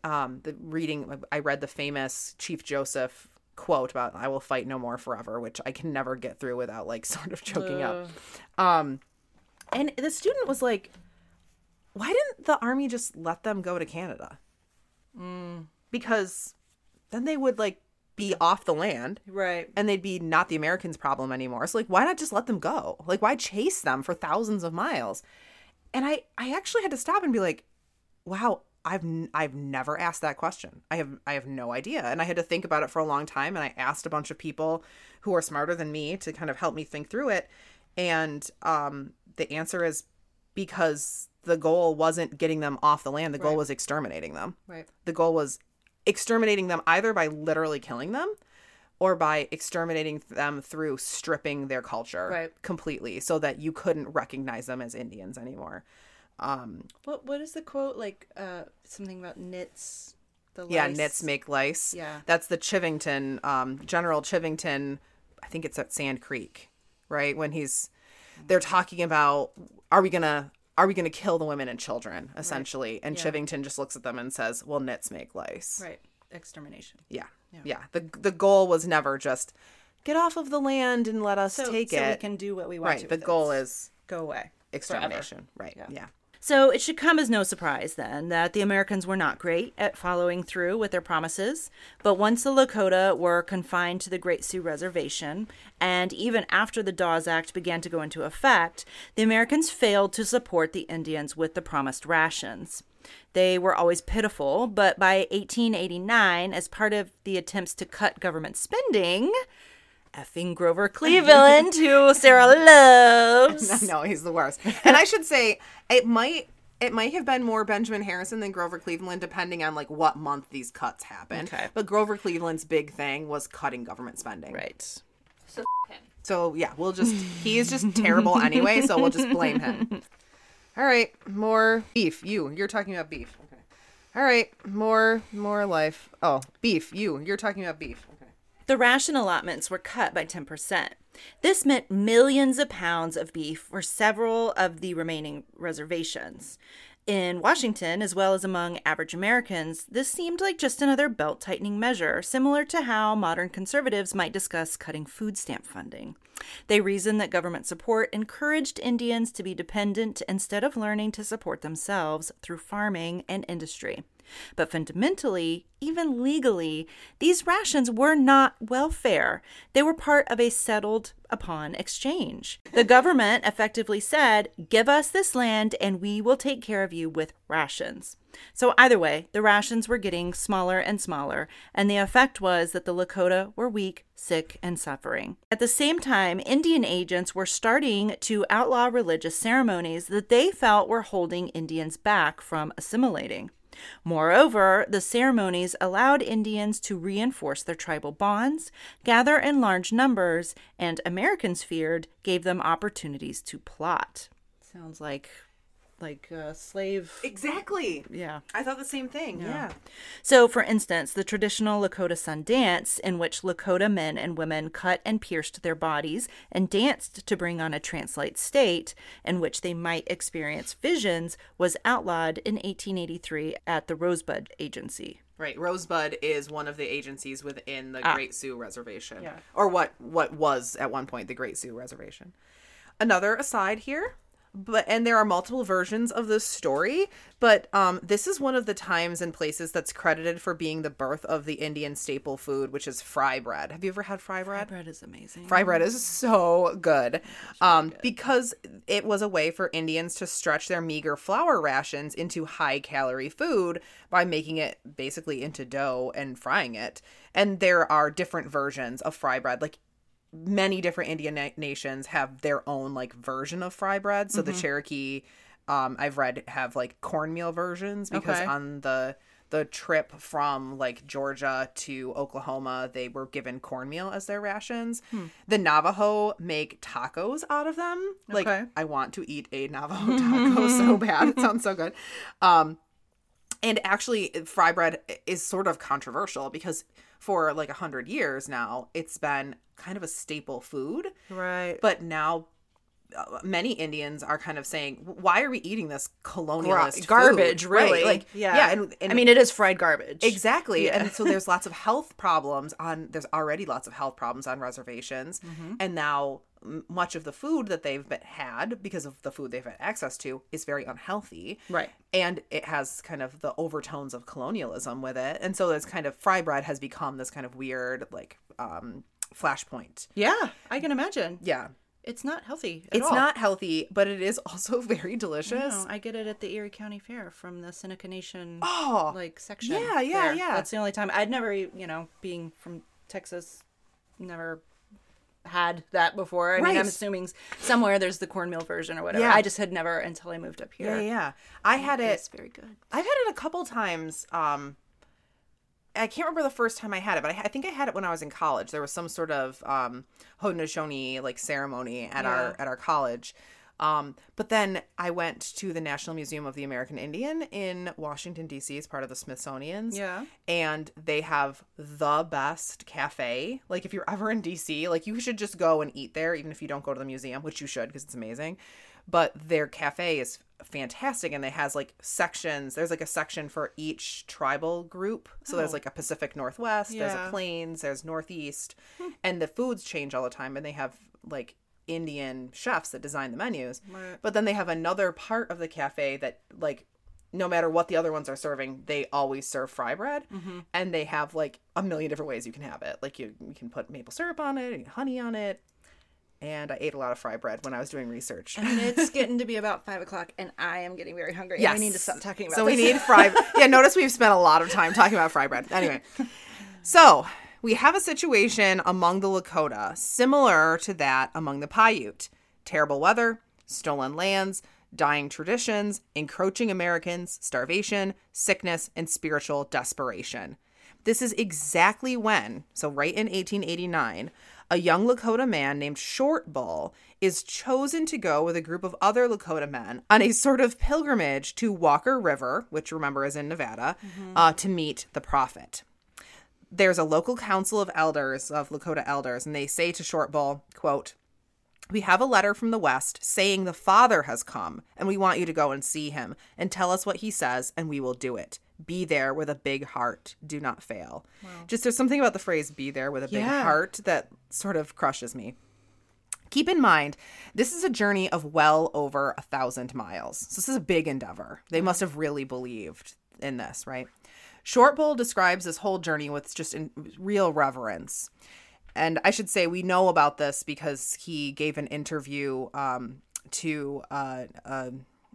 Speaker 3: I read the famous Chief Joseph quote about "I will fight no more forever," which I can never get through without like sort of choking up. And the student was like, why didn't the army just let them go to Canada? Because then they would like be off the land.
Speaker 2: Right.
Speaker 3: And they'd be not the Americans' problem anymore. So like, why not just let them go? Like, why chase them for thousands of miles? And I actually had to stop and be like, wow, I've never asked that question. I have no idea. And I had to think about it for a long time. And I asked a bunch of people who are smarter than me to kind of help me think through it. And the answer is because the goal wasn't getting them off the land. The goal was exterminating them.
Speaker 2: Right.
Speaker 3: The goal was exterminating them either by literally killing them or by exterminating them through stripping their culture completely so that you couldn't recognize them as Indians anymore.
Speaker 2: What is the quote? Like something about knits.
Speaker 3: Knits make lice.
Speaker 2: Yeah.
Speaker 3: That's the Chivington, General Chivington. I think it's at Sand Creek, right? When they're talking about, are we gonna kill the women and children, essentially? Right. And Chivington just looks at them and says, well, knits make lice.
Speaker 2: Right. Extermination.
Speaker 3: Yeah. The goal was never just get off of the land and let us take it.
Speaker 2: So we can do what we want to.
Speaker 3: Right. The goal is
Speaker 2: go away.
Speaker 3: Extermination.
Speaker 2: Forever.
Speaker 3: Right. Yeah.
Speaker 2: So it should come as no surprise, then, that the Americans were not great at following through with their promises. But once the Lakota were confined to the Great Sioux Reservation, and even after the Dawes Act began to go into effect, the Americans failed to support the Indians with the promised rations. They were always pitiful, but by 1889, as part of the attempts to cut government spending, effing Grover Cleveland, who Sarah loves.
Speaker 3: No, he's the worst. And I should say, it might have been more Benjamin Harrison than Grover Cleveland, depending on like what month these cuts happened. Okay. But Grover Cleveland's big thing was cutting government spending.
Speaker 2: Right.
Speaker 3: So yeah, he is just terrible anyway, so we'll just blame him. All right, more beef. You're talking about beef. Okay. All right, more life. Oh, beef. You're talking about beef.
Speaker 2: The ration allotments were cut by 10%. This meant millions of pounds of beef for several of the remaining reservations. In Washington, as well as among average Americans, this seemed like just another belt-tightening measure, similar to how modern conservatives might discuss cutting food stamp funding. They reasoned that government support encouraged Indians to be dependent instead of learning to support themselves through farming and industry. But fundamentally, even legally, these rations were not welfare. They were part of a settled upon exchange. The government effectively said, give us this land and we will take care of you with rations. So either way, the rations were getting smaller and smaller, and the effect was that the Lakota were weak, sick, and suffering. At the same time, Indian agents were starting to outlaw religious ceremonies that they felt were holding Indians back from assimilating. Moreover, the ceremonies allowed Indians to reinforce their tribal bonds, gather in large numbers, and Americans feared gave them opportunities to plot. Sounds like slave.
Speaker 3: Exactly.
Speaker 2: Yeah.
Speaker 3: I thought the same thing. Yeah.
Speaker 2: So, for instance, the traditional Lakota Sun Dance, in which Lakota men and women cut and pierced their bodies and danced to bring on a trance-like state in which they might experience visions, was outlawed in 1883 at the Rosebud Agency.
Speaker 3: Right. Rosebud is one of the agencies within the Great Sioux Reservation. Yeah. Or what was at one point the Great Sioux Reservation. Another aside here. And there are multiple versions of this story, but this is one of the times and places that's credited for being the birth of the Indian staple food, which is fry bread. Have you ever had fry bread?
Speaker 2: Fry bread is amazing.
Speaker 3: Fry bread is so good, because it was a way for Indians to stretch their meager flour rations into high-calorie food by making it basically into dough and frying it. And there are different versions of fry bread, like many different Indian nations have their own like version of fry bread. So the Cherokee, I've read, have like cornmeal versions because on the the trip from like Georgia to Oklahoma, they were given cornmeal as their rations. The Navajo make tacos out of them. Like,
Speaker 2: Okay.
Speaker 3: I want to eat a Navajo taco so bad. It sounds so good. And actually, fry bread is sort of controversial because for like 100 years now, it's been kind of a staple food.
Speaker 2: Right.
Speaker 3: But now many Indians are kind of saying, why are we eating this colonialist
Speaker 2: garbage,
Speaker 3: food?
Speaker 2: really?
Speaker 3: Right. Like,
Speaker 2: yeah.
Speaker 3: And
Speaker 2: I mean, it is fried garbage.
Speaker 3: exactly.
Speaker 2: Yeah.
Speaker 3: And so there's lots of health problems there's already lots of health problems on reservations. And now much of the food that they've had, because of the food they've had access to, is very unhealthy.
Speaker 2: Right.
Speaker 3: And it has kind of the overtones of colonialism with it. And so this kind of fry bread has become this kind of weird, like, flashpoint.
Speaker 2: Yeah, I can imagine.
Speaker 3: Yeah.
Speaker 2: It's not healthy at all.
Speaker 3: It's not healthy, but it is also very delicious.
Speaker 2: No, I get it at the Erie County Fair from the Seneca Nation section.
Speaker 3: Yeah,
Speaker 2: there.
Speaker 3: yeah.
Speaker 2: That's the only time I'd never, being from Texas, never had that before. I mean, I'm assuming somewhere there's the cornmeal version or whatever.
Speaker 3: Yeah.
Speaker 2: I just had never until I moved up here.
Speaker 3: Yeah. I had it.
Speaker 2: It's very good.
Speaker 3: I've had it a couple times. I can't remember the first time I had it, but I think I had it when I was in college. There was some sort of Haudenosaunee like ceremony at our college. But then I went to the National Museum of the American Indian in Washington, D.C. as part of the Smithsonian's.
Speaker 2: Yeah.
Speaker 3: And they have the best cafe. Like, if you're ever in D.C., like, you should just go and eat there, even if you don't go to the museum, which you should because it's amazing. But their cafe is fantastic, and it has like sections. There's like a section for each tribal group. So there's like a Pacific Northwest, there's a Plains, there's Northeast, and the foods change all the time, and they have like Indian chefs that design the menus.
Speaker 2: Right.
Speaker 3: But then they have another part of the cafe that, like, no matter what the other ones are serving, they always serve fry bread. And they have like a million different ways you can have it. Like, you can put maple syrup on it and honey on it. And I ate a lot of fry bread when I was doing research.
Speaker 2: And it's getting to be about 5:00, and I am getting very hungry.
Speaker 3: Yes.
Speaker 2: And we need to stop talking about
Speaker 3: So
Speaker 2: this.
Speaker 3: we need fry. Yeah, notice we've spent a lot of time talking about fry bread. Anyway, so we have a situation among the Lakota similar to that among the Paiute. Terrible weather, stolen lands, dying traditions, encroaching Americans, starvation, sickness, and spiritual desperation. This is exactly when, so right in 1889, a young Lakota man named Short Bull is chosen to go with a group of other Lakota men on a sort of pilgrimage to Walker River, which, remember, is in Nevada, to meet the prophet. There's a local council of elders, of Lakota elders, and they say to Short Bull, quote, "We have a letter from the West saying the Father has come, and we want you to go and see him and tell us what he says, and we will do it. Be there with a big heart. Do not fail." Wow. Just there's something about the phrase "be there with a big heart" that sort of crushes me. Keep in mind, this is a journey of well over 1,000 miles. So this is a big endeavor. They must have really believed in this, right? Short Bull describes this whole journey with just real reverence. And I should say we know about this because he gave an interview to a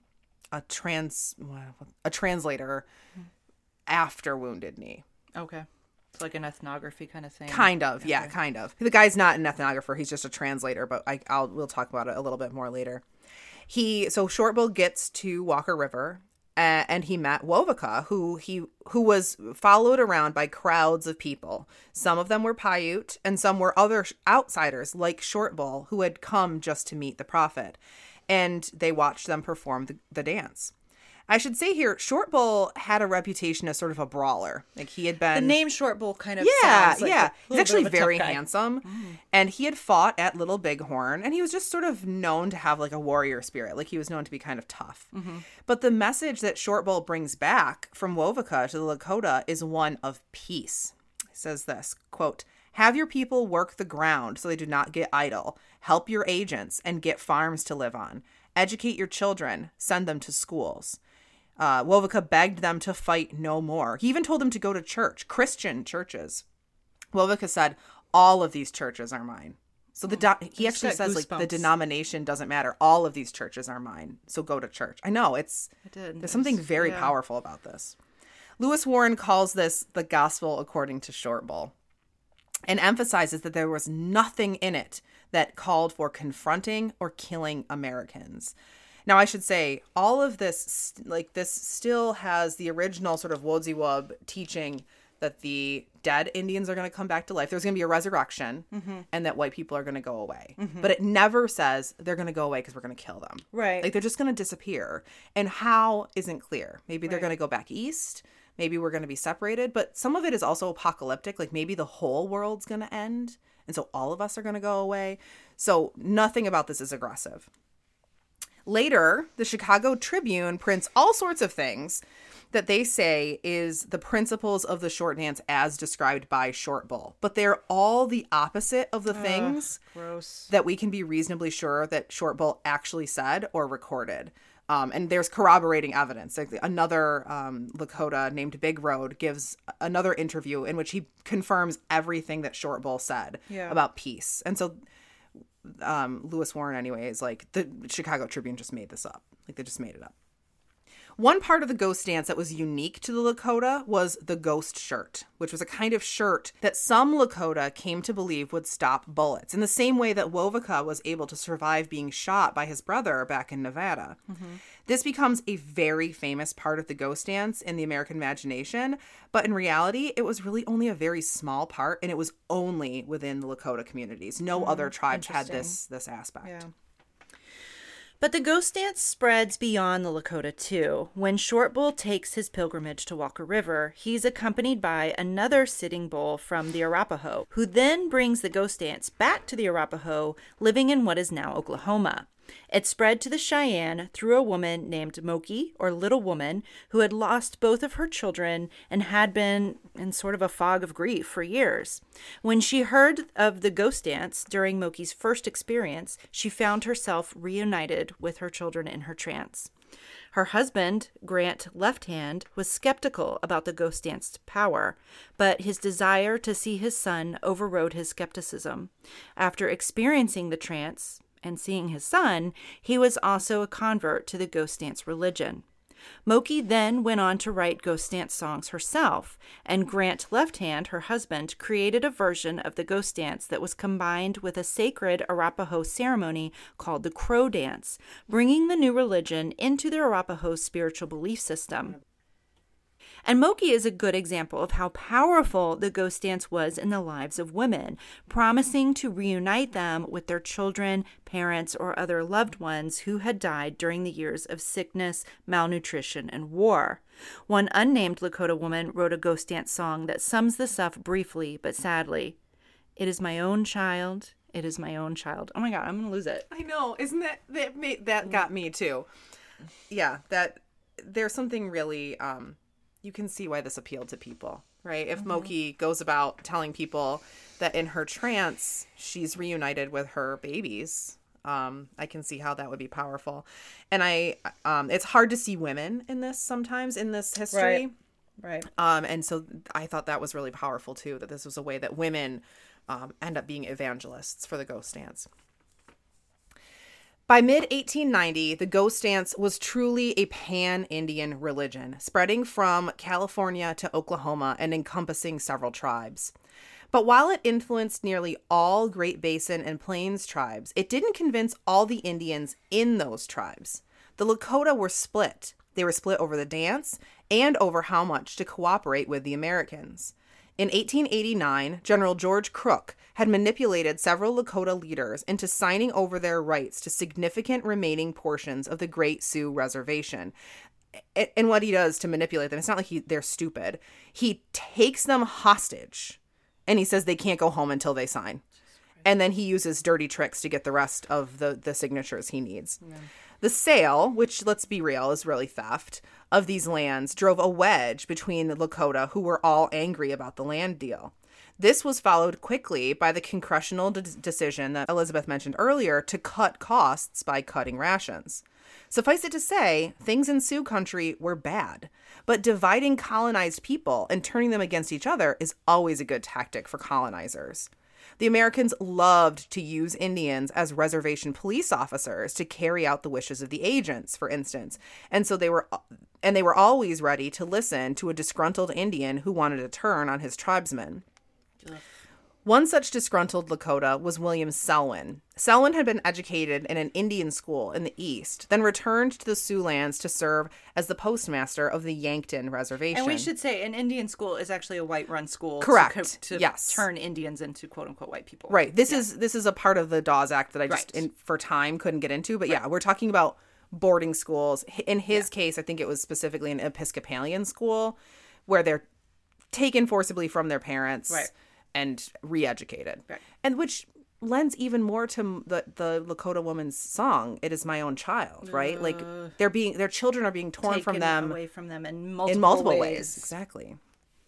Speaker 3: translator after Wounded Knee.
Speaker 2: Okay. It's like an ethnography kind of thing.
Speaker 3: Kind of, okay. Yeah, kind of. The guy's not an ethnographer; he's just a translator. But we'll talk about it a little bit more later. So Short Bull gets to Walker River, and he met Wovoka, who was followed around by crowds of people. Some of them were Paiute, and some were other outsiders like Short Bull, who had come just to meet the prophet, and they watched them perform the dance. I should say here, Short Bull had a reputation as sort of a brawler. Like, he had been...
Speaker 2: The name Short Bull kind of sounds like
Speaker 3: He's actually very
Speaker 2: handsome.
Speaker 3: handsome. And he had fought at Little Bighorn, and he was just sort of known to have like a warrior spirit. Like, he was known to be kind of tough. But the message that Short Bull brings back from Wovoka to the Lakota is one of peace. He says this, quote, "Have your people work the ground so they do not get idle. Help your agents and get farms to live on. Educate your children. Send them to schools." Wovoka begged them to fight no more. He even told them to go to church, Christian churches. Wovoka said, "All of these churches are mine." So he actually says, like, the denomination doesn't matter. All of these churches are mine. So go to church. I know there's something very powerful about this. Lewis Warren calls this the gospel according to Short Bull, and emphasizes that there was nothing in it that called for confronting or killing Americans. Now, I should say, all of this, like, this still has the original sort of Wodziwob teaching that the dead Indians are going to come back to life. There's going to be a resurrection, and that white people are going to go away. But it never says they're going to go away because we're going to kill them.
Speaker 2: Right.
Speaker 3: Like, they're just going to disappear. And how isn't clear. Maybe they're going to go back east. Maybe we're going to be separated. But some of it is also apocalyptic. Like, maybe the whole world's going to end. And so all of us are going to go away. So nothing about this is aggressive. Later, the Chicago Tribune prints all sorts of things that they say is the principles of the short dance as described by Short Bull. But they're all the opposite of the things
Speaker 2: gross.
Speaker 3: that we can be reasonably sure that Short Bull actually said or recorded. And there's corroborating evidence. Like, another Lakota named Big Road gives another interview in which he confirms everything that Short Bull said about peace. And so Lewis Warren, anyway, is like, the Chicago Tribune just made this up. Like, they just made it up. One part of the ghost dance that was unique to the Lakota was the ghost shirt, which was a kind of shirt that some Lakota came to believe would stop bullets, in the same way that Wovoka was able to survive being shot by his brother back in Nevada. This becomes a very famous part of the ghost dance in the American imagination, but in reality, it was really only a very small part, and it was only within the Lakota communities. No other tribes had this aspect.
Speaker 2: Yeah. But the ghost dance spreads beyond the Lakota, too. When Short Bull takes his pilgrimage to Walker River, he's accompanied by another Sitting Bull from the Arapaho, who then brings the ghost dance back to the Arapaho, living in what is now Oklahoma. It spread to the Cheyenne through a woman named Moki, or Little Woman, who had lost both of her children and had been in sort of a fog of grief for years. When she heard of the ghost dance during Moki's first experience, she found herself reunited with her children in her trance. Her husband, Grant Left Hand, was skeptical about the ghost dance's power, but his desire to see his son overrode his skepticism. After experiencing the trance and seeing his son, he was also a convert to the ghost dance religion. Moki then went on to write ghost dance songs herself, and Grant Left Hand, her husband, created a version of the ghost dance that was combined with a sacred Arapaho ceremony called the Crow Dance, bringing the new religion into the Arapaho spiritual belief system. And Moki is a good example of how powerful the ghost dance was in the lives of women, promising to reunite them with their children, parents, or other loved ones who had died during the years of sickness, malnutrition, and war. One unnamed Lakota woman wrote a ghost dance song that sums this up briefly but sadly. It is my own child. It is my own child. Oh my God, I'm going to lose it.
Speaker 3: I know. Isn't that got me too. Yeah, that there's something really... you can see why this appealed to people, right? If Moki goes about telling people that in her trance, she's reunited with her babies, I can see how that would be powerful. And it's hard to see women in this sometimes in this history.
Speaker 2: Right.
Speaker 3: And so I thought that was really powerful too, that this was a way that women end up being evangelists for the ghost dance. By mid-1890, the ghost dance was truly a pan-Indian religion, spreading from California to Oklahoma and encompassing several tribes. But while it influenced nearly all Great Basin and Plains tribes, it didn't convince all the Indians in those tribes. The Lakota were split. They were split over the dance and over how much to cooperate with the Americans. In 1889, General George Crook had manipulated several Lakota leaders into signing over their rights to significant remaining portions of the Great Sioux Reservation. And what he does to manipulate them, it's not like they're stupid. He takes them hostage, and he says they can't go home until they sign. And then he uses dirty tricks to get the rest of the signatures he needs. Yeah. The sale, which, let's be real, is really theft, of these lands drove a wedge between the Lakota, who were all angry about the land deal. This was followed quickly by the congressional decision that Elizabeth mentioned earlier to cut costs by cutting rations. Suffice it to say, things in Sioux country were bad, but dividing colonized people and turning them against each other is always a good tactic for colonizers. The Americans loved to use Indians as reservation police officers to carry out the wishes of the agents, for instance. And so they were always ready to listen to a disgruntled Indian who wanted to turn on his tribesmen. Ugh. One such disgruntled Lakota was William Selwyn. Selwyn had been educated in an Indian school in the East, then returned to the Siouxlands to serve as the postmaster of the Yankton Reservation.
Speaker 2: And we should say an Indian school is actually a white-run school.
Speaker 3: Correct.
Speaker 2: To
Speaker 3: yes.
Speaker 2: turn Indians into quote-unquote white people.
Speaker 3: Right. This is a part of the Dawes Act that I just, for time, couldn't get into. But yeah, we're talking about boarding schools. In his case, I think it was specifically an Episcopalian school where they're taken forcibly from their parents.
Speaker 2: Right.
Speaker 3: And re-educated.
Speaker 2: Right.
Speaker 3: And which lends even more to the Lakota woman's song, "It Is My Own Child," right? Like their children are being torn from them,
Speaker 2: away from them in multiple ways.
Speaker 3: Exactly.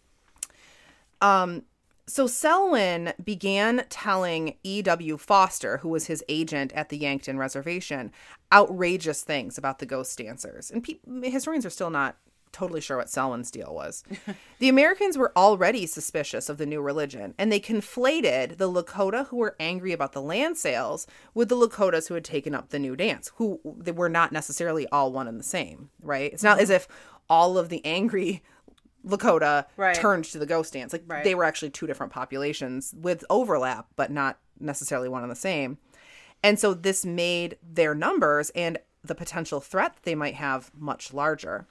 Speaker 3: So Selwyn began telling E.W. Foster, who was his agent at the Yankton Reservation, outrageous things about the ghost dancers. And historians are still not totally sure what Selwyn's deal was. The Americans were already suspicious of the new religion, and they conflated the Lakota who were angry about the land sales with the Lakotas who had taken up the new dance, who they were not necessarily all one and the same, right? It's not as if all of the angry Lakota turned to the ghost dance. Like they were actually two different populations with overlap, but not necessarily one and the same. And so this made their numbers and the potential threat that they might have much larger.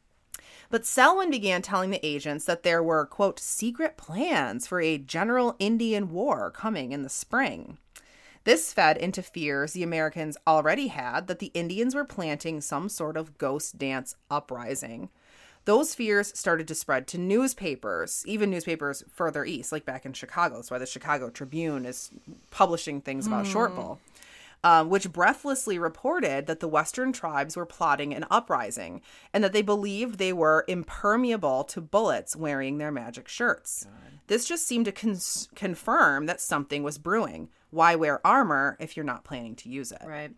Speaker 3: But Selwyn began telling the agents that there were, quote, secret plans for a general Indian war coming in the spring. This fed into fears the Americans already had that the Indians were planting some sort of ghost dance uprising. Those fears started to spread to newspapers, even newspapers further east, like back in Chicago. That's why the Chicago Tribune is publishing things about Short Bull. Which breathlessly reported that the Western tribes were plotting an uprising and that they believed they were impermeable to bullets wearing their magic shirts. God. This just seemed to confirm that something was brewing. Why wear armor if you're not planning to use it?
Speaker 2: Right.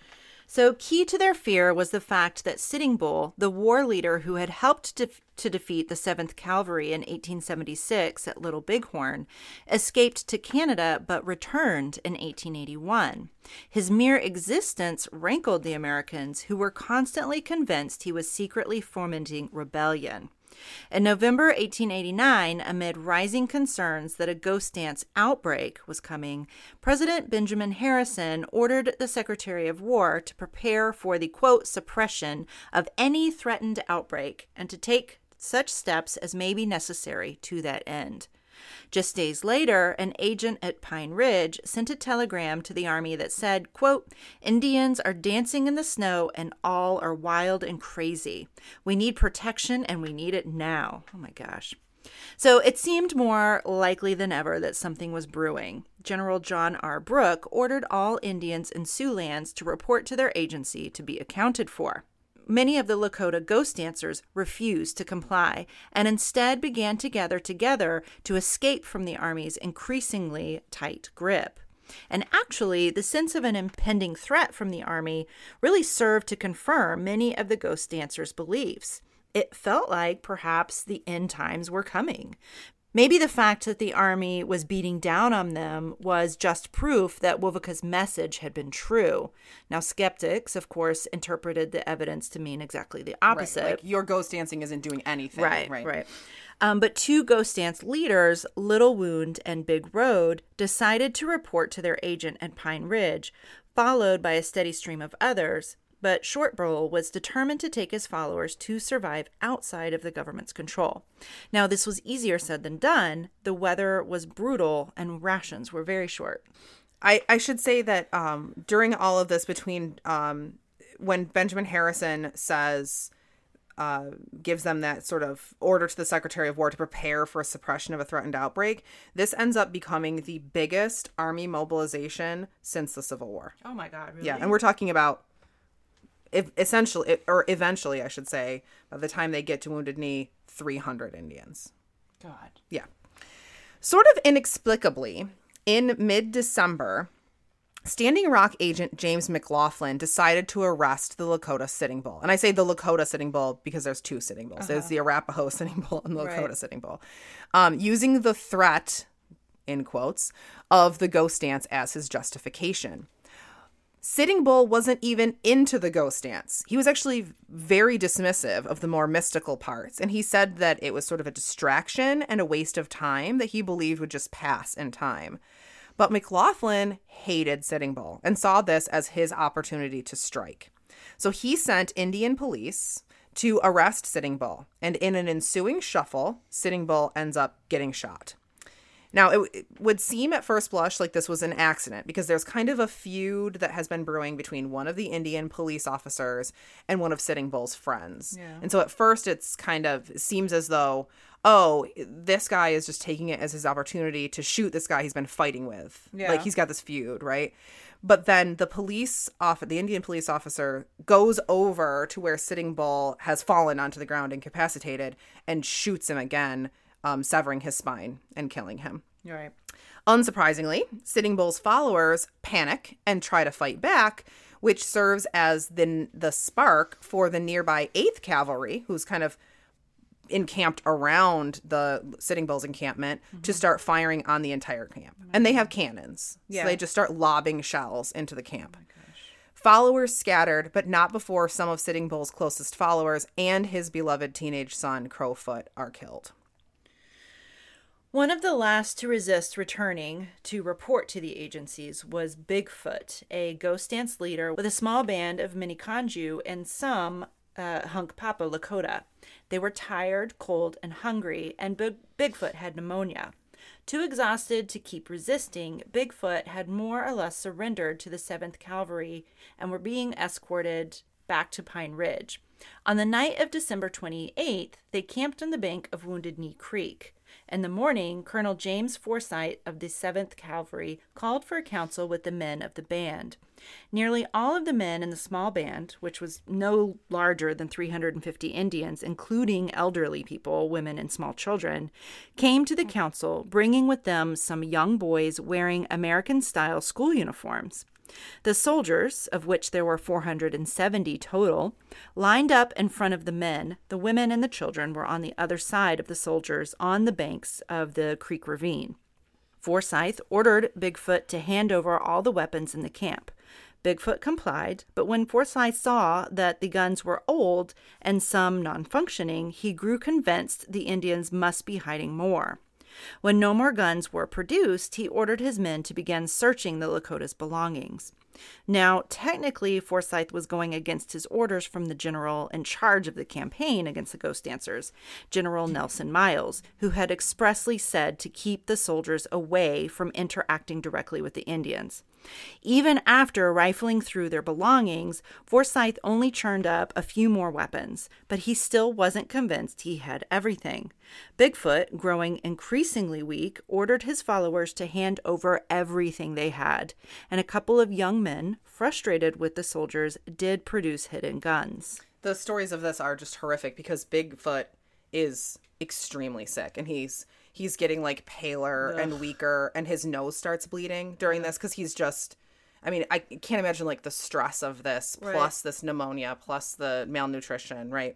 Speaker 2: So key to their fear was the fact that Sitting Bull, the war leader who had helped to defeat the 7th Cavalry in 1876 at Little Bighorn, escaped to Canada but returned in 1881. His mere existence rankled the Americans, who were constantly convinced he was secretly fomenting rebellion. In November 1889, amid rising concerns that a ghost dance outbreak was coming, President Benjamin Harrison ordered the Secretary of War to prepare for the, quote, suppression of any threatened outbreak and to take such steps as may be necessary to that end. Just days later, an agent at Pine Ridge sent a telegram to the Army that said, quote, Indians are dancing in the snow and all are wild and crazy. We need protection and we need it now. Oh my gosh. So it seemed more likely than ever that something was brewing. General John R. Brooke ordered all Indians in Siouxlands to report to their agency to be accounted for. Many of the Lakota ghost dancers refused to comply and instead began to gather together to escape from the Army's increasingly tight grip. And actually, the sense of an impending threat from the Army really served to confirm many of the ghost dancers' beliefs. It felt like perhaps the end times were coming. Maybe the fact that the Army was beating down on them was just proof that Wovoka's message had been true. Now, skeptics, of course, interpreted the evidence to mean exactly the opposite.
Speaker 3: Right, like your ghost dancing isn't doing anything.
Speaker 2: Right. But two ghost dance leaders, Little Wound and Big Road, decided to report to their agent at Pine Ridge, followed by a steady stream of others. But Short Bull was determined to take his followers to survive outside of the government's control. Now, this was easier said than done. The weather was brutal and rations were very short.
Speaker 3: I should say that during all of this, between when Benjamin Harrison says, gives them that sort of order to the Secretary of War to prepare for a suppression of a threatened outbreak, this ends up becoming the biggest Army mobilization since the Civil War.
Speaker 2: Oh my God, really?
Speaker 3: Yeah, and we're talking about eventually, I should say, by the time they get to Wounded Knee, 300 Indians.
Speaker 2: God.
Speaker 3: Yeah. Sort of inexplicably, in mid-December, Standing Rock agent James McLaughlin decided to arrest the Lakota Sitting Bull. And I say the Lakota Sitting Bull because there's two Sitting Bulls. There's the Arapaho Sitting Bull and the Lakota Sitting Bull. Using the threat, in quotes, of the ghost dance as his justification. Sitting Bull wasn't even into the ghost dance. He was actually very dismissive of the more mystical parts, and he said that it was sort of a distraction and a waste of time that he believed would just pass in time. But McLaughlin hated Sitting Bull and saw this as his opportunity to strike. So he sent Indian police to arrest Sitting Bull, and in an ensuing shuffle, Sitting Bull ends up getting shot. Now, it would seem at first blush like this was an accident because there's kind of a feud that has been brewing between one of the Indian police officers and one of Sitting Bull's friends. Yeah. And so at first it seems as though, oh, this guy is just taking it as his opportunity to shoot this guy he's been fighting with. Yeah. Like he's got this feud, right? But then the Indian police officer goes over to where Sitting Bull has fallen onto the ground incapacitated and shoots him again, severing his spine and killing him.
Speaker 2: Right.
Speaker 3: Unsurprisingly, Sitting Bull's followers panic and try to fight back, which serves as the spark for the nearby 8th Cavalry, who's kind of encamped around the Sitting Bull's encampment, to start firing on the entire camp. And they have cannons. Yeah. So they just start lobbing shells into the camp. Followers scattered, but not before some of Sitting Bull's closest followers and his beloved teenage son, Crowfoot, are killed.
Speaker 2: One of the last to resist returning to report to the agencies was Bigfoot, a ghost dance leader with a small band of Miniconjou and some Hunkpapa Lakota. They were tired, cold, and hungry, and Bigfoot had pneumonia. Too exhausted to keep resisting, Bigfoot had more or less surrendered to the 7th Cavalry and were being escorted back to Pine Ridge. On the night of December 28th, they camped on the bank of Wounded Knee Creek. In the morning, Colonel James Forsyth of the 7th Cavalry called for a council with the men of the band. Nearly all of the men in the small band, which was no larger than 350 Indians, including elderly people, women, and small children, came to the council, bringing with them some young boys wearing American-style school uniforms. The soldiers, of which there were 470 total, lined up in front of the men. The women and the children were on the other side of the soldiers on the banks of the creek ravine. Forsyth ordered Bigfoot to hand over all the weapons in the camp. Bigfoot complied, but when Forsyth saw that the guns were old and some non-functioning, he grew convinced the Indians must be hiding more. When no more guns were produced, he ordered his men to begin searching the Lakota's belongings. Now, technically, Forsyth was going against his orders from the general in charge of the campaign against the ghost dancers, General Nelson Miles, who had expressly said to keep the soldiers away from interacting directly with the Indians. Even after rifling through their belongings, Forsyth only churned up a few more weapons, but he still wasn't convinced he had everything. Bigfoot, growing increasingly weak, ordered his followers to hand over everything they had, and a couple of young men, frustrated with the soldiers, did produce hidden guns.
Speaker 3: The stories of this are just horrific because Bigfoot is extremely sick, and he's getting like paler and weaker, and his nose starts bleeding during this because he's just, I mean, I can't imagine like the stress of this, plus this pneumonia, plus the malnutrition, right?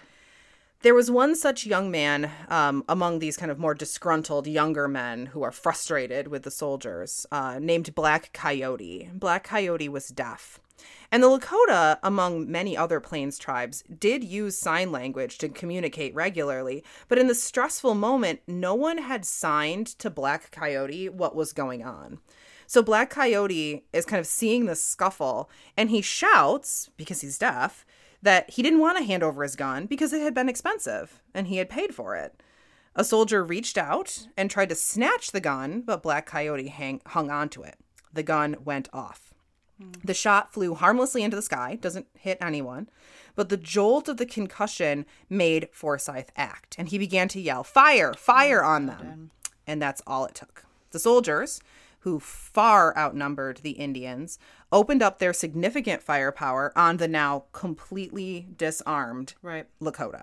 Speaker 3: There was one such young man among these kind of more disgruntled younger men who are frustrated with the soldiers, named Black Coyote. Black Coyote was deaf. And the Lakota, among many other Plains tribes, did use sign language to communicate regularly, but in the stressful moment, no one had signed to Black Coyote what was going on. So Black Coyote is kind of seeing this scuffle, and he shouts, because he's deaf, that he didn't want to hand over his gun because it had been expensive, and he had paid for it. A soldier reached out and tried to snatch the gun, but Black Coyote hung onto it. The gun went off. The shot flew harmlessly into the sky, doesn't hit anyone, but the jolt of the concussion made Forsyth act, and he began to yell, "Fire! Fire on them!" And that's all it took. The soldiers, who far outnumbered the Indians, opened up their significant firepower on the now completely disarmed Lakota.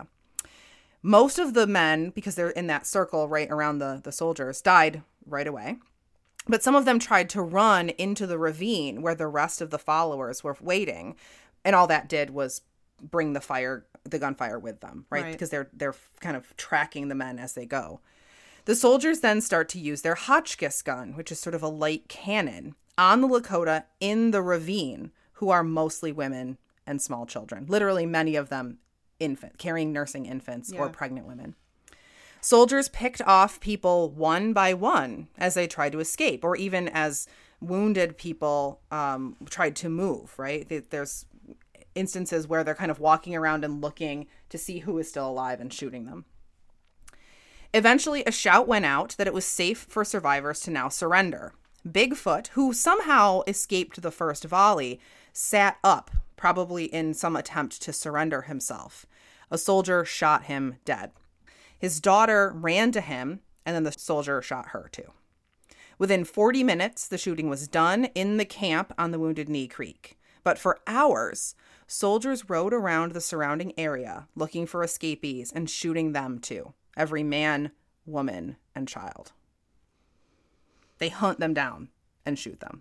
Speaker 3: Most of the men, because they're in that circle right around the soldiers, died right away. But some of them tried to run into the ravine where the rest of the followers were waiting. And all that did was bring the gunfire with them, right? Because they're kind of tracking the men as they go. The soldiers then start to use their Hotchkiss gun, which is sort of a light cannon, on the Lakota in the ravine, who are mostly women and small children. Literally, many of them carrying nursing infants or pregnant women. Soldiers picked off people one by one as they tried to escape, or even as wounded people tried to move, right? There's instances where they're kind of walking around and looking to see who is still alive and shooting them. Eventually, a shout went out that it was safe for survivors to now surrender. Bigfoot, who somehow escaped the first volley, sat up, probably in some attempt to surrender himself. A soldier shot him dead. His daughter ran to him, and then the soldier shot her too. Within 40 minutes, the shooting was done in the camp on the Wounded Knee Creek. But for hours, soldiers rode around the surrounding area looking for escapees and shooting them too. Every man, woman, and child. They hunt them down and shoot them.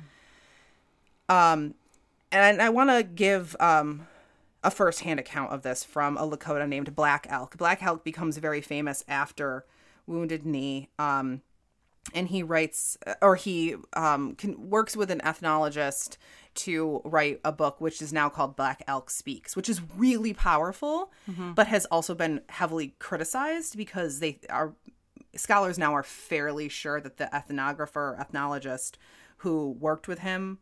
Speaker 3: Mm-hmm. And I want to give a firsthand account of this from a Lakota named Black Elk. Black Elk becomes very famous after Wounded Knee. And he writes, or he works with an ethnologist to write a book which is now called Black Elk Speaks, which is really powerful, but has also been heavily criticized because scholars now are fairly sure that the ethnologist who worked with him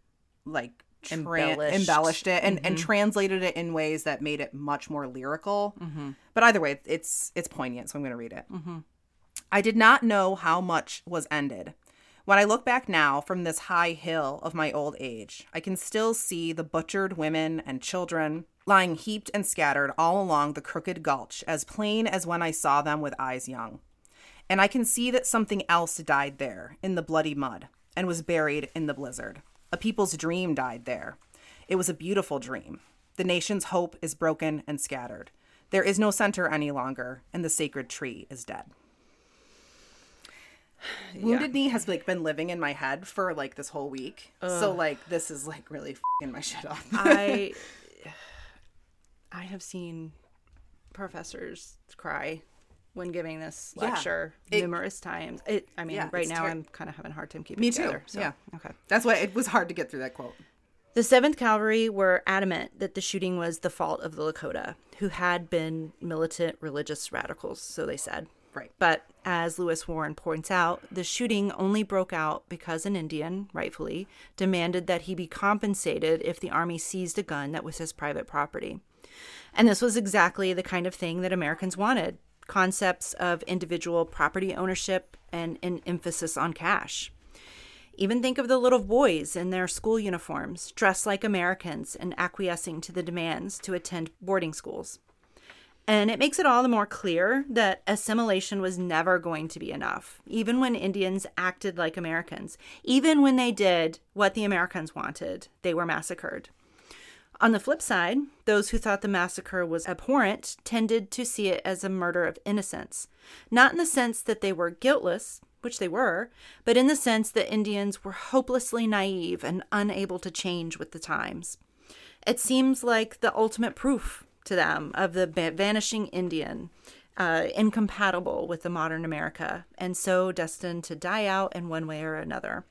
Speaker 3: embellished it and translated it in ways that made it much more lyrical. But either way, it's poignant, so I'm going to read it. I did not know how much was ended. When I look back now from this high hill of my old age, I can still see the butchered women and children lying heaped and scattered all along the crooked gulch, as plain as when I saw them with eyes young. And I can see that something else died there in the bloody mud and was buried in the blizzard. A people's dream died there. It was a beautiful dream. The nation's hope is broken and scattered. There is no center any longer, and the sacred tree is dead. Wounded Knee has been living in my head for this whole week. So this is really f***ing my shit up.
Speaker 2: I have seen professors cry when giving this lecture numerous times. Right now I'm kind of having a hard time keeping it together.
Speaker 3: Me too. Yeah. Okay. That's why it was hard to get through that quote.
Speaker 2: The 7th Cavalry were adamant that the shooting was the fault of the Lakota, who had been militant religious radicals, so they said.
Speaker 3: Right.
Speaker 2: But as Lewis Warren points out, the shooting only broke out because an Indian, rightfully, demanded that he be compensated if the Army seized a gun that was his private property. And this was exactly the kind of thing that Americans wanted. Concepts of individual property ownership and an emphasis on cash. Even think of the little boys in their school uniforms, dressed like Americans and acquiescing to the demands to attend boarding schools. And it makes it all the more clear that assimilation was never going to be enough, even when Indians acted like Americans. Even when they did what the Americans wanted, they were massacred. On the flip side, those who thought the massacre was abhorrent tended to see it as a murder of innocence, not in the sense that they were guiltless, which they were, but in the sense that Indians were hopelessly naive and unable to change with the times. It seems like the ultimate proof to them of the vanishing Indian, incompatible with the modern America, and so destined to die out in one way or another.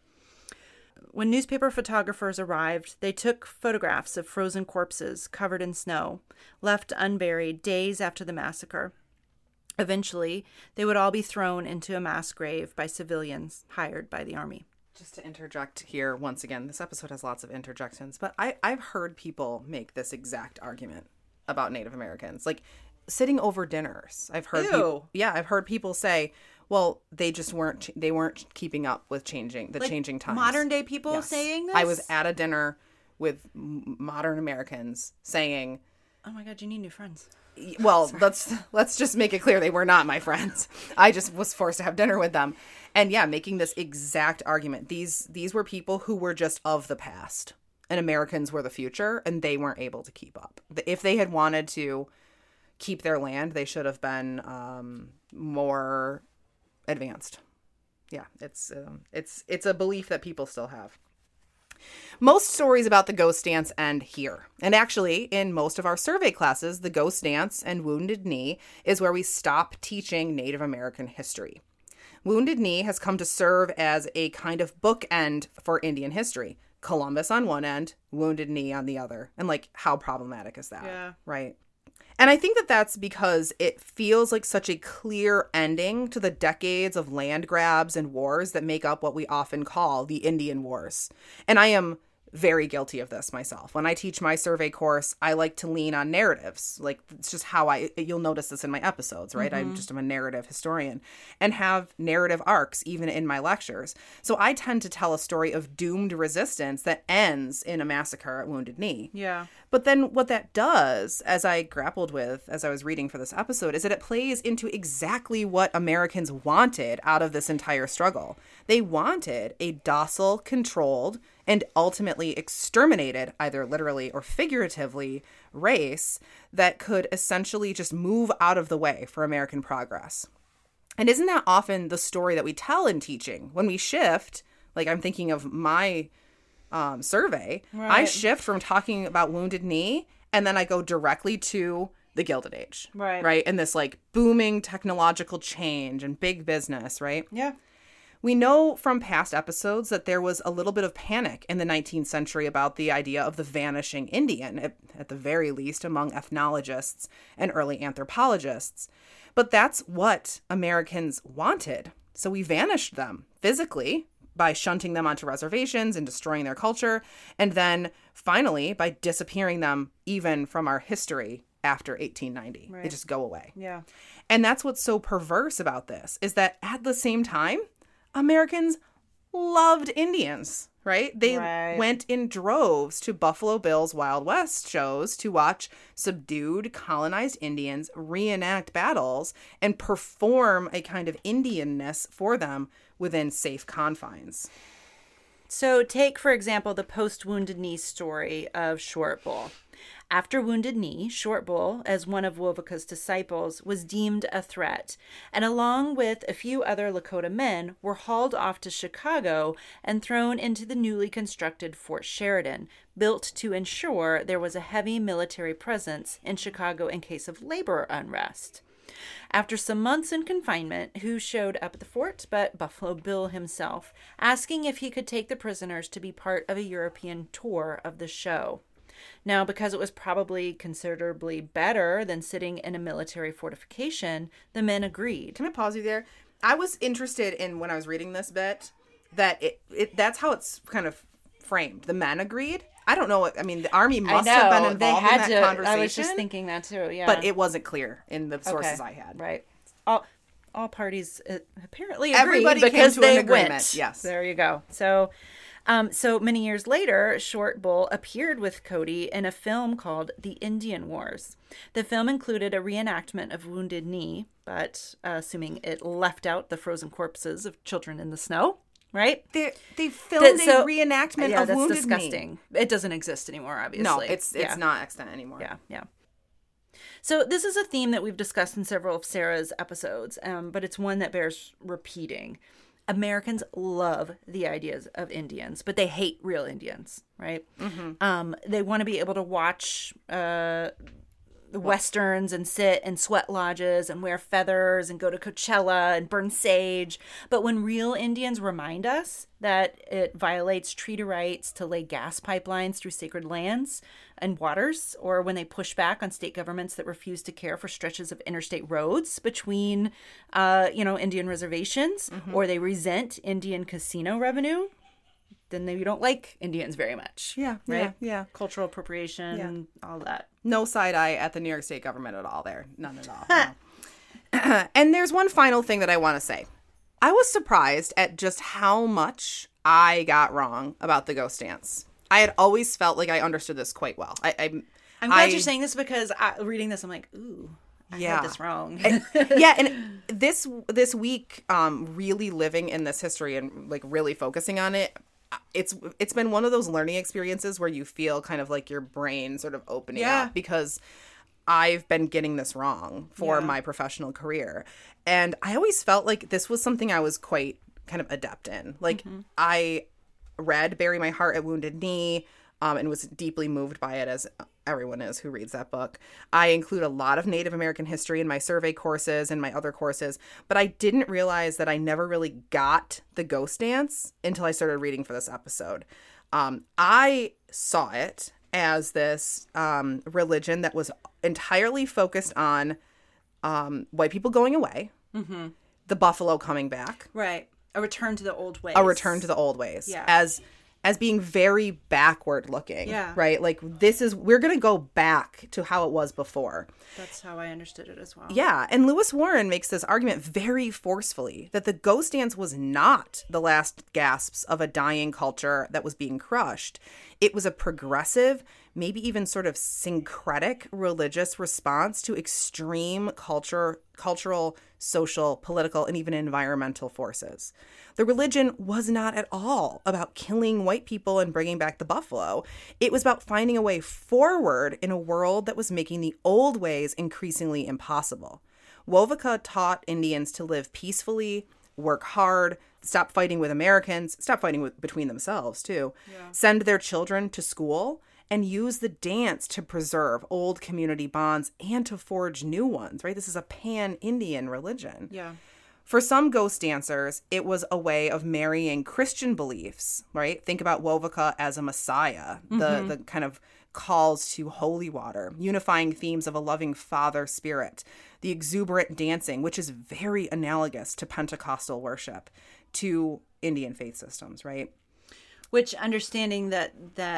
Speaker 2: When newspaper photographers arrived, they took photographs of frozen corpses covered in snow, left unburied days after the massacre. Eventually, they would all be thrown into a mass grave by civilians hired by the Army.
Speaker 3: Just to interject here once again, this episode has lots of interjections, but I've heard people make this exact argument about Native Americans, sitting over dinners. I've heard I've heard people say, well, they just weren't keeping up with changing times.
Speaker 2: Modern day people saying this?
Speaker 3: I was at a dinner with modern Americans saying,
Speaker 2: oh my God, you need new friends.
Speaker 3: Well, let's just make it clear they were not my friends. I just was forced to have dinner with them. And making this exact argument. These were people who were just of the past. And Americans were the future, and they weren't able to keep up. If they had wanted to keep their land, they should have been more advanced. Yeah, it's a belief that people still have. Most stories about the ghost dance end here. And actually, in most of our survey classes, the ghost dance and Wounded Knee is where we stop teaching Native American history. Wounded Knee has come to serve as a kind of bookend for Indian history. Columbus on one end, Wounded Knee on the other. And like, how problematic is that?
Speaker 2: Yeah.
Speaker 3: Right. And I think that that's because it feels like such a clear ending to the decades of land grabs and wars that make up what we often call the Indian Wars. And I am very guilty of this myself. When I teach my survey course, I like to lean on narratives. Like, it's just how you'll notice this in my episodes, right? I'm a narrative historian and have narrative arcs even in my lectures. So I tend to tell a story of doomed resistance that ends in a massacre at Wounded Knee.
Speaker 2: Yeah.
Speaker 3: But then what that does, as I grappled with as I was reading for this episode, is that it plays into exactly what Americans wanted out of this entire struggle. They wanted a docile, controlled, and ultimately exterminated, either literally or figuratively, race that could essentially just move out of the way for American progress. And isn't that often the story that we tell in teaching? When we shift, like I'm thinking of my survey,
Speaker 2: Right.
Speaker 3: I shift from talking about Wounded Knee and then I go directly to the Gilded Age.
Speaker 2: Right.
Speaker 3: And this like booming technological change and big business, right?
Speaker 2: Yeah.
Speaker 3: We know from past episodes that there was a little bit of panic in the 19th century about the idea of the vanishing Indian, at the very least among ethnologists and early anthropologists. But that's what Americans wanted. So we vanished them physically by shunting them onto reservations and destroying their culture, and then finally by disappearing them even from our history after 1890.
Speaker 2: Right.
Speaker 3: They just go away.
Speaker 2: Yeah.
Speaker 3: And that's what's so perverse about this, is that at the same time, Americans loved Indians, right? They
Speaker 2: Right.
Speaker 3: went in droves to Buffalo Bill's Wild West shows to watch subdued, colonized Indians reenact battles and perform a kind of Indianness for them within safe confines.
Speaker 2: So take, for example, the post-Wounded Knee story of Short Bull. After Wounded Knee, Short Bull, as one of Wovoka's disciples, was deemed a threat, and along with a few other Lakota men, were hauled off to Chicago and thrown into the newly constructed Fort Sheridan, built to ensure there was a heavy military presence in Chicago in case of labor unrest. After some months in confinement, who showed up at the fort but Buffalo Bill himself, asking if he could take the prisoners to be part of a European tour of the show. Now, because it was probably considerably better than sitting in a military fortification, the men agreed.
Speaker 3: Can I pause you there? I was interested in, when I was reading this bit, that that's how it's kind of framed. The men agreed. I don't know. I mean, the army must have been involved in that conversation.
Speaker 2: I was just thinking that too, yeah.
Speaker 3: But it wasn't clear in the sources I had.
Speaker 2: Right. All parties apparently agreed.
Speaker 3: Everybody
Speaker 2: because
Speaker 3: came to an
Speaker 2: they
Speaker 3: agreement.
Speaker 2: Went.
Speaker 3: Yes.
Speaker 2: There you go. So many years later, Short Bull appeared with Cody in a film called The Indian Wars. The film included a reenactment of Wounded Knee, but assuming it left out the frozen corpses of children in the snow. Right?
Speaker 3: They filmed a reenactment
Speaker 2: yeah,
Speaker 3: of
Speaker 2: that's
Speaker 3: Wounded
Speaker 2: disgusting.
Speaker 3: Knee.
Speaker 2: It doesn't exist anymore, obviously.
Speaker 3: No, it's not extant anymore.
Speaker 2: Yeah. So this is a theme that we've discussed in several of Sarah's episodes, but it's one that bears repeating. Americans love the ideas of Indians, but they hate real Indians, right? Mm-hmm. They want to be able to watch the Westerns and sit in sweat lodges and wear feathers and go to Coachella and burn sage. But when real Indians remind us that it violates treaty rights to lay gas pipelines through sacred lands and waters, or when they push back on state governments that refuse to care for stretches of interstate roads between, Indian reservations, or they resent Indian casino revenue, then you don't like Indians very much.
Speaker 3: Yeah,
Speaker 2: right?
Speaker 3: yeah.
Speaker 2: Cultural appropriation, all that.
Speaker 3: No side eye at the New York State government at all there. None at all. No. And there's one final thing that I want to say. I was surprised at just how much I got wrong about the ghost dance. I had always felt like I understood this quite well.
Speaker 2: I'm glad you're saying this because reading this, I'm like, ooh, I had this wrong.
Speaker 3: And this week, really living in this history and like really focusing on it, it's been one of those learning experiences where you feel kind of like your brain sort of opening up, because I've been getting this wrong for my professional career. And I always felt like this was something I was quite kind of adept in. Like I read Bury My Heart at Wounded Knee, and was deeply moved by it, as everyone is who reads that book. I include a lot of Native American history in my survey courses and my other courses, but I didn't realize that I never really got the ghost dance until I started reading for this episode. I saw it as this religion that was entirely focused on white people going away, the buffalo coming back.
Speaker 2: Right. A return to the old ways.
Speaker 3: A return to the old ways.
Speaker 2: Yeah.
Speaker 3: As being very backward looking.
Speaker 2: Yeah.
Speaker 3: Right? Like, we're going to go back to how it was before.
Speaker 2: That's how I understood it as well.
Speaker 3: Yeah. And Lewis Warren makes this argument very forcefully that the ghost dance was not the last gasps of a dying culture that was being crushed. It was a progressive, maybe even sort of syncretic religious response to extreme cultural, social, political, and even environmental forces. The religion was not at all about killing white people and bringing back the buffalo. It was about finding a way forward in a world that was making the old ways increasingly impossible. Wovoka taught Indians to live peacefully, work hard, stop fighting with Americans, stop fighting between themselves too, send their children to school, and use the dance to preserve old community bonds and to forge new ones, right? This is a pan-Indian religion.
Speaker 2: Yeah.
Speaker 3: For some ghost dancers, it was a way of marrying Christian beliefs, right? Think about Wovoka as a messiah, the kind of calls to holy water, unifying themes of a loving father spirit, the exuberant dancing, which is very analogous to Pentecostal worship, to Indian faith systems, right?
Speaker 2: Which, understanding that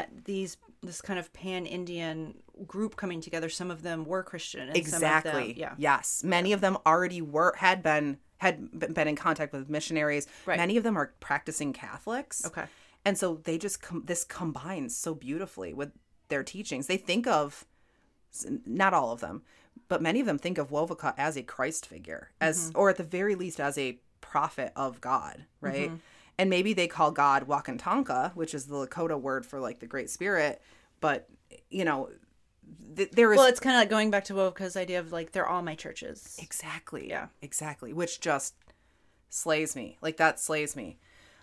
Speaker 2: this kind of pan-Indian group coming together, some of them were Christian. And
Speaker 3: Exactly.
Speaker 2: Some of them,
Speaker 3: Yes. Many of them already had been in contact with missionaries.
Speaker 2: Right.
Speaker 3: Many of them are practicing Catholics.
Speaker 2: Okay.
Speaker 3: And so they just this combines so beautifully with their teachings. They think of, not all of them, but many of them think of Wovoka as a Christ figure, or at the very least as a prophet of God, right? And maybe they call God Wakantanka, which is the Lakota word for like the Great Spirit, but there is...
Speaker 2: Well, it's kind of like going back to Wovoka's idea of like, they're all my churches.
Speaker 3: Exactly.
Speaker 2: Yeah.
Speaker 3: Exactly. Which just slays me. Like, that slays me.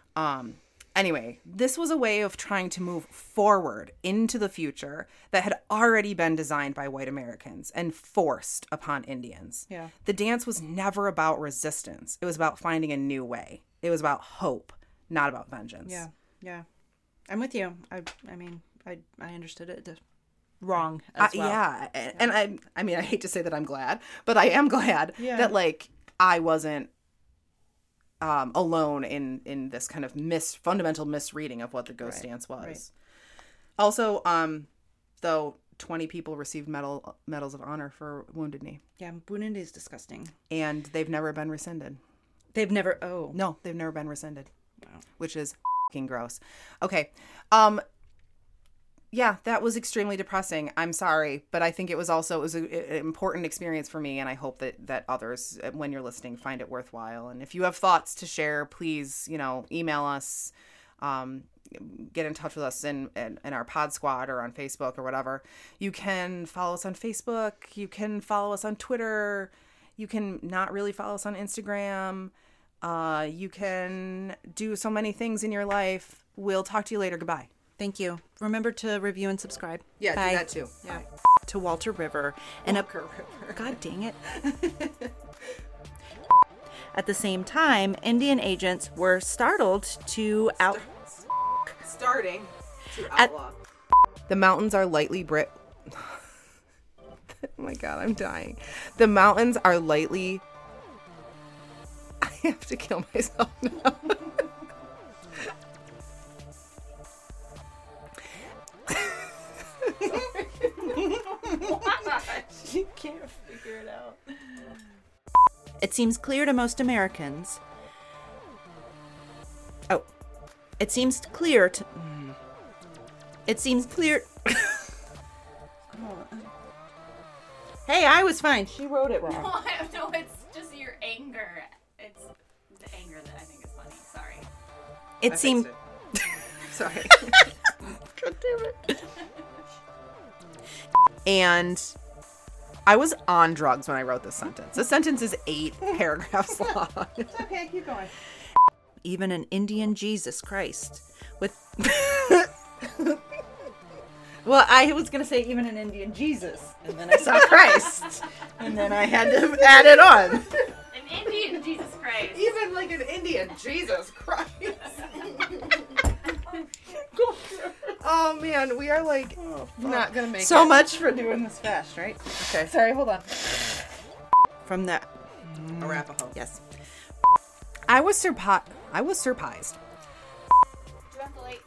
Speaker 3: Anyway, this was a way of trying to move forward into the future that had already been designed by white Americans and forced upon Indians.
Speaker 2: Yeah.
Speaker 3: The dance was never about resistance. It was about finding a new way. It was about hope, not about vengeance.
Speaker 2: Yeah. Yeah. I'm with you. I mean, I understood it wrong as well.
Speaker 3: Yeah. And I mean, I hate to say that I'm glad, but I am glad that like I wasn't alone in this kind of fundamental misreading of what the ghost dance was. Right. Also, though 20 people received medals of honor for Wounded Knee.
Speaker 2: Yeah, Wounded Knee is disgusting.
Speaker 3: And they've never been rescinded.
Speaker 2: They've never been rescinded. Wow.
Speaker 3: Which is fucking gross. Okay. Yeah, that was extremely depressing. I'm sorry, but I think it was an important experience for me, and I hope that others, when you're listening, find it worthwhile. And if you have thoughts to share, please, email us, get in touch with us in our pod squad or on Facebook or whatever. You can follow us on Facebook. You can follow us on Twitter. You can not really follow us on Instagram. You can do so many things in your life. We'll talk to you later. Goodbye.
Speaker 2: Thank you. Remember to review and subscribe.
Speaker 3: Yeah,
Speaker 2: Bye.
Speaker 3: do that too.
Speaker 2: Yeah. To Walter River and
Speaker 3: Walker River.
Speaker 2: God dang it. At the same time, Indian agents were startled to
Speaker 3: starting to outlaw. The mountains are lightly Oh my God, I'm dying. The mountains are lightly... I have to kill myself now.
Speaker 2: You can't figure it out. It seems clear to most Americans. Oh. It seems clear to... It seems clear... Hey, I was fine. She wrote it wrong.
Speaker 4: No, it's just your anger. It's the anger that I think is funny. Sorry.
Speaker 2: It seemed...
Speaker 3: Sorry.
Speaker 2: God damn it.
Speaker 3: And I was on drugs when I wrote this sentence. The sentence is 8 paragraphs long.
Speaker 2: It's okay, keep going. Even an Indian Jesus Christ with Well, I was going to say even an Indian Jesus, and then I saw Christ, and then I had to add it on.
Speaker 4: An Indian Jesus Christ.
Speaker 3: Even like an Indian Jesus Christ. Oh man, we are like not gonna make
Speaker 2: So
Speaker 3: it.
Speaker 2: much for doing this fast, right? Okay.
Speaker 3: Sorry, hold on.
Speaker 2: From that.
Speaker 3: Arapaho.
Speaker 2: Yes.
Speaker 3: I was surprised.
Speaker 4: Do you have the light?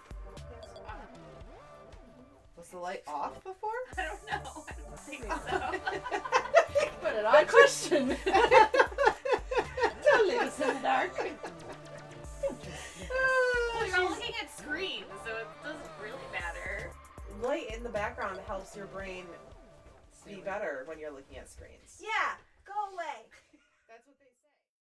Speaker 3: Was the light off before?
Speaker 4: I don't know. I don't think so.
Speaker 2: Put it on. Question. Don't leave us in the dark.
Speaker 4: Well, you're all looking at screens, so it doesn't really matter.
Speaker 3: Light in the background helps your brain be better when you're looking at screens.
Speaker 2: Yeah,